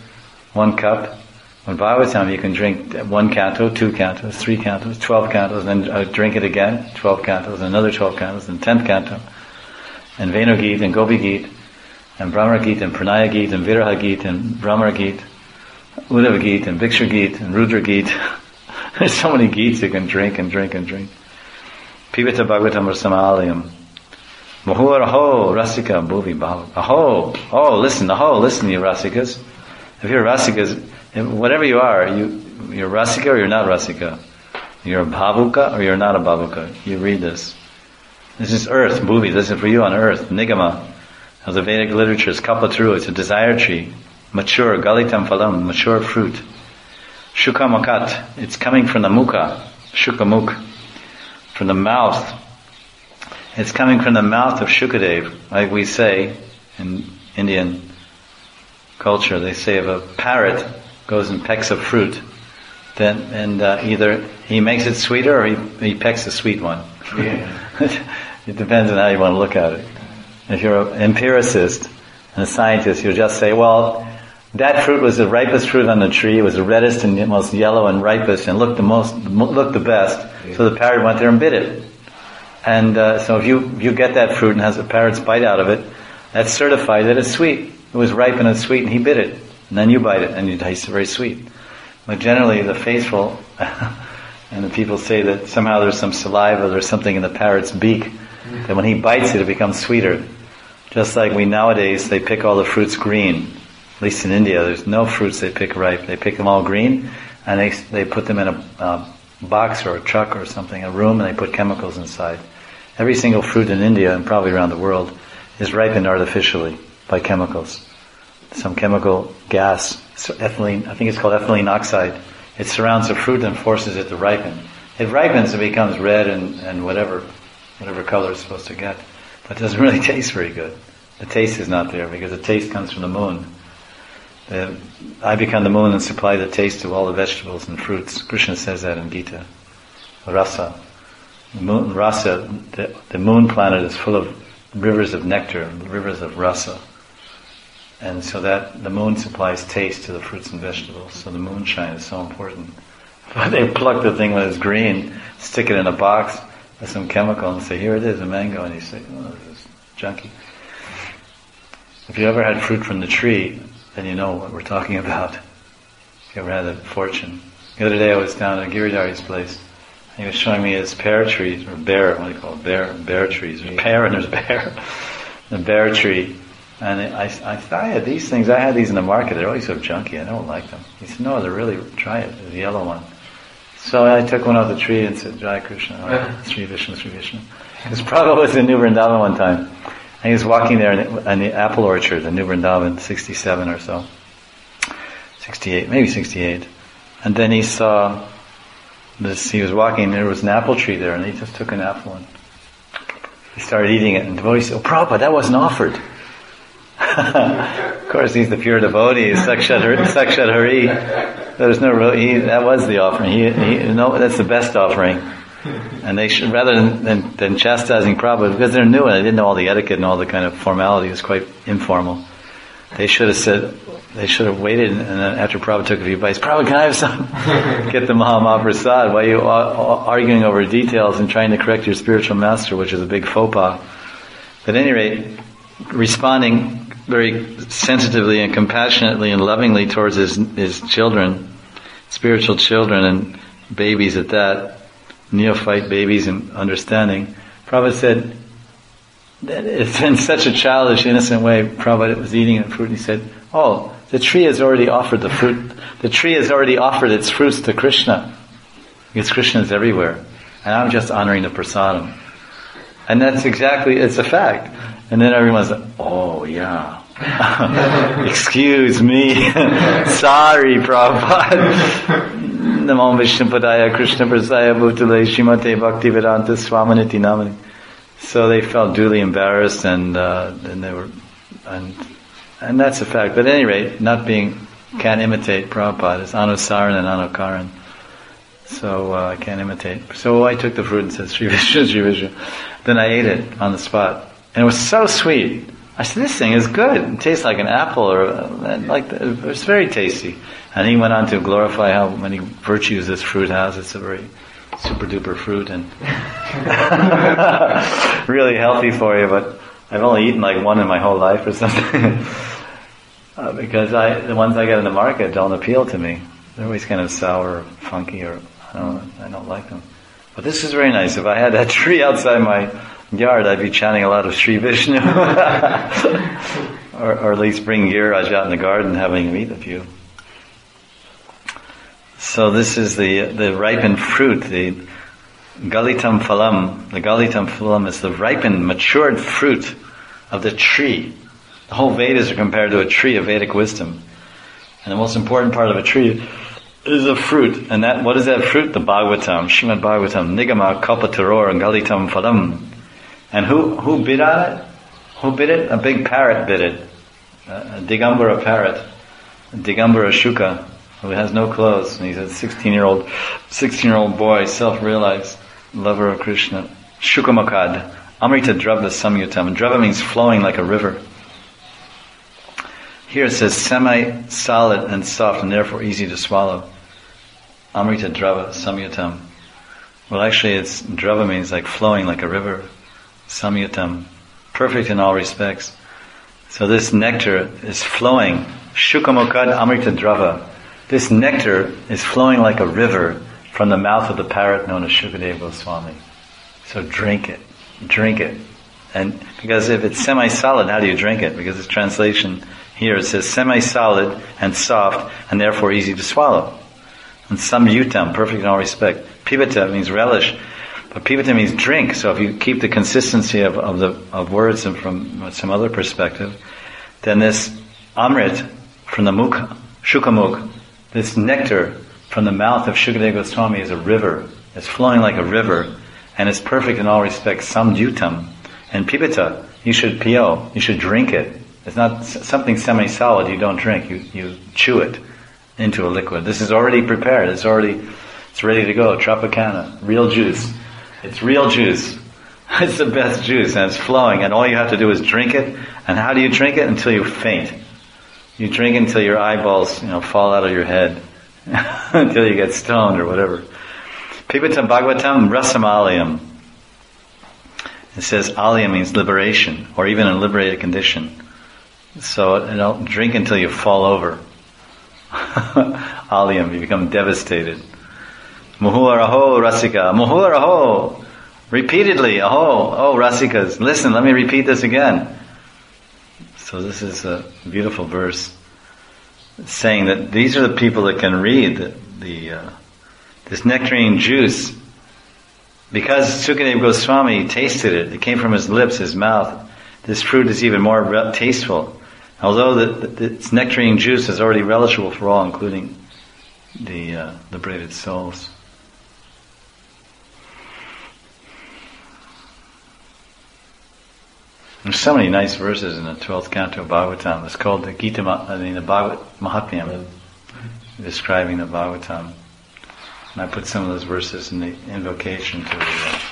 1 cup. When Bhagavatam, you can drink 1 canto, 2 cantos, 3 cantos, 12 cantos, and then drink it again, 12 cantos, and another 12 cantos, and 10th canto. And Venu Geet, and Gopi Geet, and Brahmar Geet, and Pranaya Geet, and Viraha Geet, and Brahmar Geet, Uddhava Geet, and Bhiksha Geet, and Rudra Geet. There's so many Geets you can drink and drink and drink. Pivita Bhagavatam Rasamalayam. Mahur aho, Rasika, Bhuvi Bhava. Aho, listen, you Rasikas. If you're Rasikas, whatever you are, you're Rasika or you're not Rasika. You're a Bhavuka or you're not a Bhavuka. You read this. This is earth, Bhuvi, this is for you on earth. Nigama of the Vedic literature is Kalpataru, it's a desire tree. Mature, Galitam Phalam, mature fruit. Shuka Makat, it's coming from the Mukha, Shuka Mukh, from the mouth. It's coming from the mouth of Shukadev, like we say in Indian culture. They say if a parrot goes and pecks a fruit, then either he makes it sweeter or he pecks the sweet one. Yeah. It depends on how you want to look at it. If you're an empiricist and a scientist, you'll just say, well, that fruit was the ripest fruit on the tree. It was the reddest and most yellow and ripest and looked the best. So the parrot went there and bit it. And so if you get that fruit and has a parrot's bite out of it, that's certified that it's sweet. It was ripe and it's sweet, and he bit it. And then you bite it, and it tastes very sweet. But generally, the faithful and the people say that somehow there's some saliva, there's something in the parrot's beak, that when he bites it, it becomes sweeter. Just like we nowadays, they pick all the fruits green. At least in India, there's no fruits they pick ripe. They pick them all green, and they put them in a box or a truck or something, a room, and they put chemicals inside. Every single fruit in India, and probably around the world, is ripened artificially by chemicals. Some chemical gas, ethylene, I think it's called ethylene oxide. It surrounds the fruit and forces it to ripen. It ripens and becomes red and whatever color it's supposed to get. But it doesn't really taste very good. The taste is not there because the taste comes from the moon. I become the moon and supply the taste to all the vegetables and fruits. Krishna says that in Gita. Rasa. The moon, rasa, the moon planet is full of rivers of nectar, rivers of rasa. And so that the moon supplies taste to the fruits and vegetables. So the moonshine is so important. But they pluck the thing when it's green, stick it in a box with some chemical and say, here it is, a mango. And you say, oh, this is junky. If you ever had fruit from the tree, then you know what we're talking about. If you ever had that fortune. The other day I was down at Giridhari's place. He was showing me his pear trees, or bear, what do you call it? Bear trees. There's pear and there's bear. The bear tree. And I thought, I had these things, I had these in the market, they're always so junky, I don't like them. He said, no, they're really, try it, the yellow one. So I took one off the tree and said, Jai Krishna, Sri Vishnu, Sri Vishnu. Because Prabhupada was in New Vrindavan one time. And he was walking there in the apple orchard in New Vrindavan, 67 or so. 68, maybe 68. And then he saw this, he was walking, there was an apple tree there, and he just took an apple and he started eating it. And the devotee said, oh Prabhupada, that wasn't offered. Of course, he's the pure devotee, Sakshat Hari. There's no real, that was the offering. That's the best offering. And they should, rather than chastising Prabhupada, because they're new and they didn't know all the etiquette and all the kind of formality, it was quite informal. They should have waited, and then after Prabhupada took a few bites, Prabhupada, can I have some? Get the Maha Why are you arguing over details and trying to correct your spiritual master, which is a big faux pas? But at any rate, responding very sensitively and compassionately and lovingly towards his children, spiritual children and babies at that, neophyte babies in understanding. Prabhupada said, that it's in such a childish, innocent way, Prabhupada was eating a fruit and he said, oh, the tree has already offered the fruit. The tree has already offered its fruits to Krishna. Because Krishna is everywhere. And I'm just honoring the prasadam. And that's exactly, it's a fact. And then everyone's like, oh yeah. Excuse me. Sorry, Prabhupada. Namo Vishnupadaya Krishna Prasaya Bhutale Shrimate Bhaktivedanta Swaminiti Namani. So they felt duly embarrassed and they were, and that's a fact. But at any rate, can't imitate Prabhupada. It's Anusaran and Anukaran. So I can't imitate. So I took the fruit and said, Sri Vishnu, Sri Vishnu. Then I ate it on the spot. And it was so sweet. I said, this thing is good. It tastes like an apple, it's very tasty. And he went on to glorify how many virtues this fruit has. It's a very super duper fruit and really healthy for you, but I've only eaten like one in my whole life or something. Because the ones I get in the market don't appeal to me. They're always kind of sour or funky, or I don't like them. But this is very nice. If I had that tree outside my yard, I'd be chanting a lot of Sri Vishnu. or at least bring Giriraj out in the garden, having him eat a few. So this is the ripened fruit, the Galitam Phalam. The Galitam Phalam is the ripened, matured fruit of the tree. The whole Vedas are compared to a tree of Vedic wisdom. And the most important part of a tree is a fruit. And what is that fruit? The Bhagavatam, Srimad Bhagavatam, Nigama Kalpataror and Galitam Phalam. And who bit on it? Who bit it? A big parrot bit it. A Digambara parrot. A Digambara Shuka, who has no clothes. And he's a 16-year-old boy, self-realized, lover of Krishna. Shukamakad. Amrita Drava Samyutam. Drava means flowing like a river. Here it says semi-solid and soft and therefore easy to swallow. Amrita Drava Samyutam. Well, actually, Drava means like flowing like a river. Samyutam. Perfect in all respects. So this nectar is flowing. Shukamokad Amrita Drava. This nectar is flowing like a river from the mouth of the parrot known as Shukadeva Goswami. So drink it. Drink it. And because if it's semi-solid, how do you drink it? Because its translation here it says semi-solid and soft and therefore easy to swallow. And samyutam, perfect in all respect. Pibata means relish, but pibata means drink. So if you keep the consistency of words and from some other perspective, then this amrit from the mukha, shukamukh, this nectar from the mouth of Shukadeva Goswami is a river. It's flowing like a river, and it's perfect in all respects. Samyutam. And pibata, you should drink it. It's not something semi-solid you don't drink. You chew it into a liquid. This is already prepared. It's ready to go. Tropicana. Real juice. It's real juice. It's the best juice and it's flowing and all you have to do is drink it. And how do you drink it? Until you faint. You drink until your eyeballs, fall out of your head. Until you get stoned or whatever. Pibata Bhagavatam Rasamaliyam. It says aliyam means liberation or even a liberated condition. So drink until you fall over. Aliyam, you become devastated. Muhur aho rasika, muhur aho. Repeatedly, aho, oh rasikas, listen, let me repeat this again. So this is a beautiful verse saying that these are the people that can read this nectarine juice. Because Sukadeva Goswami tasted it, it came from his lips, his mouth. This fruit is even more tasteful. Although its nectarine juice is already relishable for all, including the liberated souls. There's so many nice verses in the 12th canto of Bhagavatam. It's called the Gita, the Bhagavad Mahatmyam, describing the Bhagavatam. And I put some of those verses in the invocation to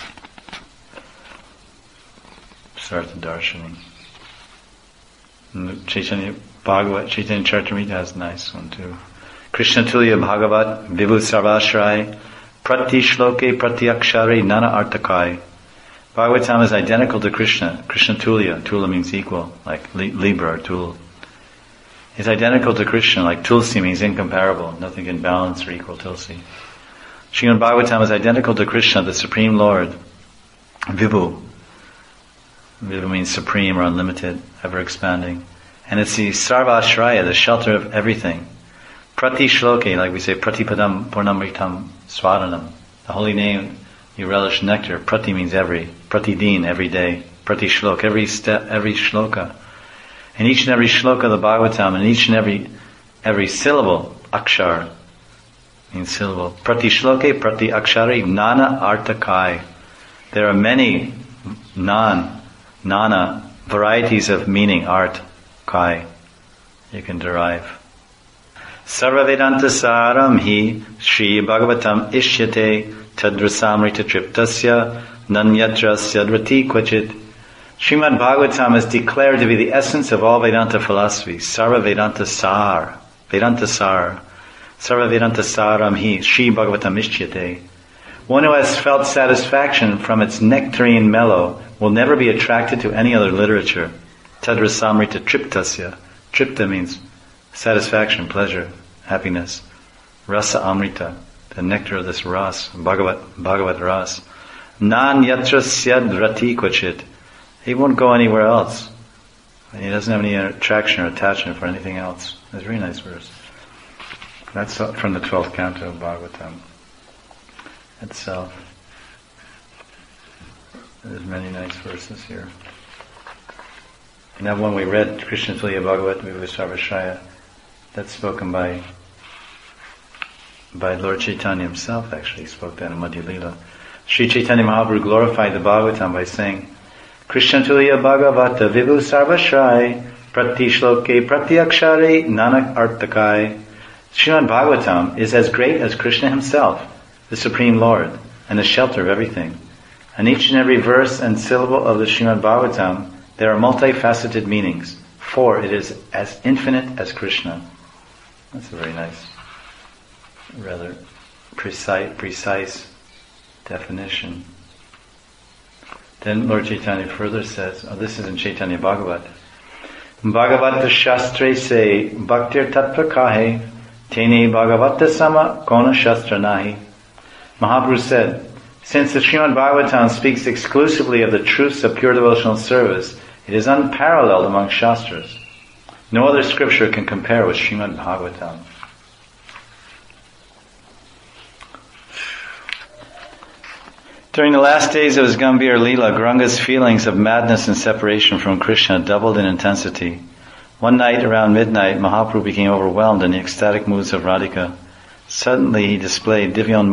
start the darshaning. And the Chaitanya Charitamrita has a nice one too. Krishna Tulya Bhagavat Vibhu Sarvashrai Prati Shloke Prati Akshare Nana Artakai. Bhagavatam is identical to Krishna. Krishna Tulya. Tula means equal, like Libra or Tool. It's identical to Krishna, like Tulsi means incomparable. Nothing can balance or equal Tulsi. Srimad Bhagavatam is identical to Krishna, the Supreme Lord. Vibhu. Vibhu means supreme or unlimited, ever expanding. And it's the Sarvashraya, the shelter of everything. Prati Shloke, like we say, Pratipadam Purnamritam Swadanam. The holy name, you relish nectar. Prati means every. Pratidin, every day. Prati Shlok, every step, every shloka. And each and every shloka of the Bhagavatam, and each and every syllable, akshar, means syllable. Prati Shloke, Prati Akshare, Nana Artakai. There are many nana varieties of meaning, art, kai, you can derive. Sarva Vedanta Saram hi Shri Bhagavatam Ishyate Tadrasamrita Triptasya Nanyatra Syadrati Kvachit Srimad Bhagavatam is declared to be the essence of all Vedanta philosophy. Sarva Vedanta Sar. Vedanta Sar. Sarva Vedanta Saram Hi. Shri Bhagavatam Ishyate. One who has felt satisfaction from its nectarine mellow will never be attracted to any other literature. Tadrasamrita Triptasya. Tripta means satisfaction, pleasure, happiness. Rasa Amrita, the nectar of this ras, Bhagavat ras. Nan yatra syad rati kvachit. He won't go anywhere else. He doesn't have any attraction or attachment for anything else. That's a very nice verse. That's from the 12th canto of Bhagavatam itself. There's many nice verses here. And that one we read, Krishna Tulya Bhagavat Vivusarvashaya, that's spoken by Lord Chaitanya himself, actually. He spoke that in Madhya Lila. Sri Chaitanya Mahaprabhu glorified the Bhagavatam by saying, Krishna Tulya Bhagavata Vivusarvashaya Prati Shloke Prati Akshare Nanak Artakai. Srimad Bhagavatam is as great as Krishna himself, the Supreme Lord, and the shelter of everything. And each and every verse and syllable of the Srimad Bhagavatam, there are multifaceted meanings, for it is as infinite as Krishna. That's a very nice, rather precise definition. Then Lord Chaitanya further says, this is in Chaitanya Bhagavat, Bhagavata Shastre se Bhaktir Tattva Kahe Tene Bhagavata Sama Kona Shastra Nahi. Mahaprabhu said, since the Srimad Bhagavatam speaks exclusively of the truths of pure devotional service, it is unparalleled among Shastras. No other scripture can compare with Srimad Bhagavatam. During the last days of his Gambhir Leela, Gauranga's feelings of madness and separation from Krishna doubled in intensity. One night around midnight, Mahaprabhu became overwhelmed in the ecstatic moods of Radhika. Suddenly he displayed a symptom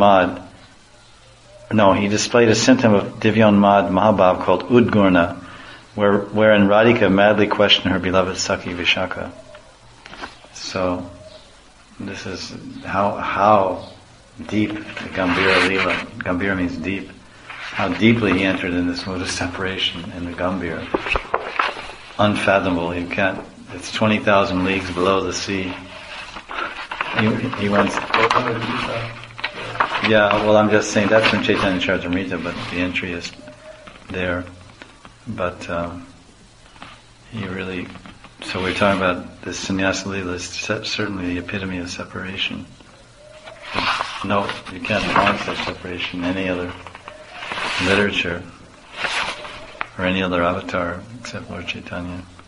of Divyanmad Mahabhav called Udgurna, wherein Radhika madly questioned her beloved Sakhi Vishaka. So, this is how deep the Gambhira Leela, Gambhira means deep, how deeply he entered in this mood of separation in the Gambhira. Unfathomable, it's 20,000 leagues below the sea. He went... Yeah, well, I'm just saying that's from Chaitanya Charitamrita, but the entry is there. But he really... So we're talking about this Sannyasa Leela is certainly the epitome of separation. No, you can't find such separation in any other literature or any other avatar except Lord Chaitanya.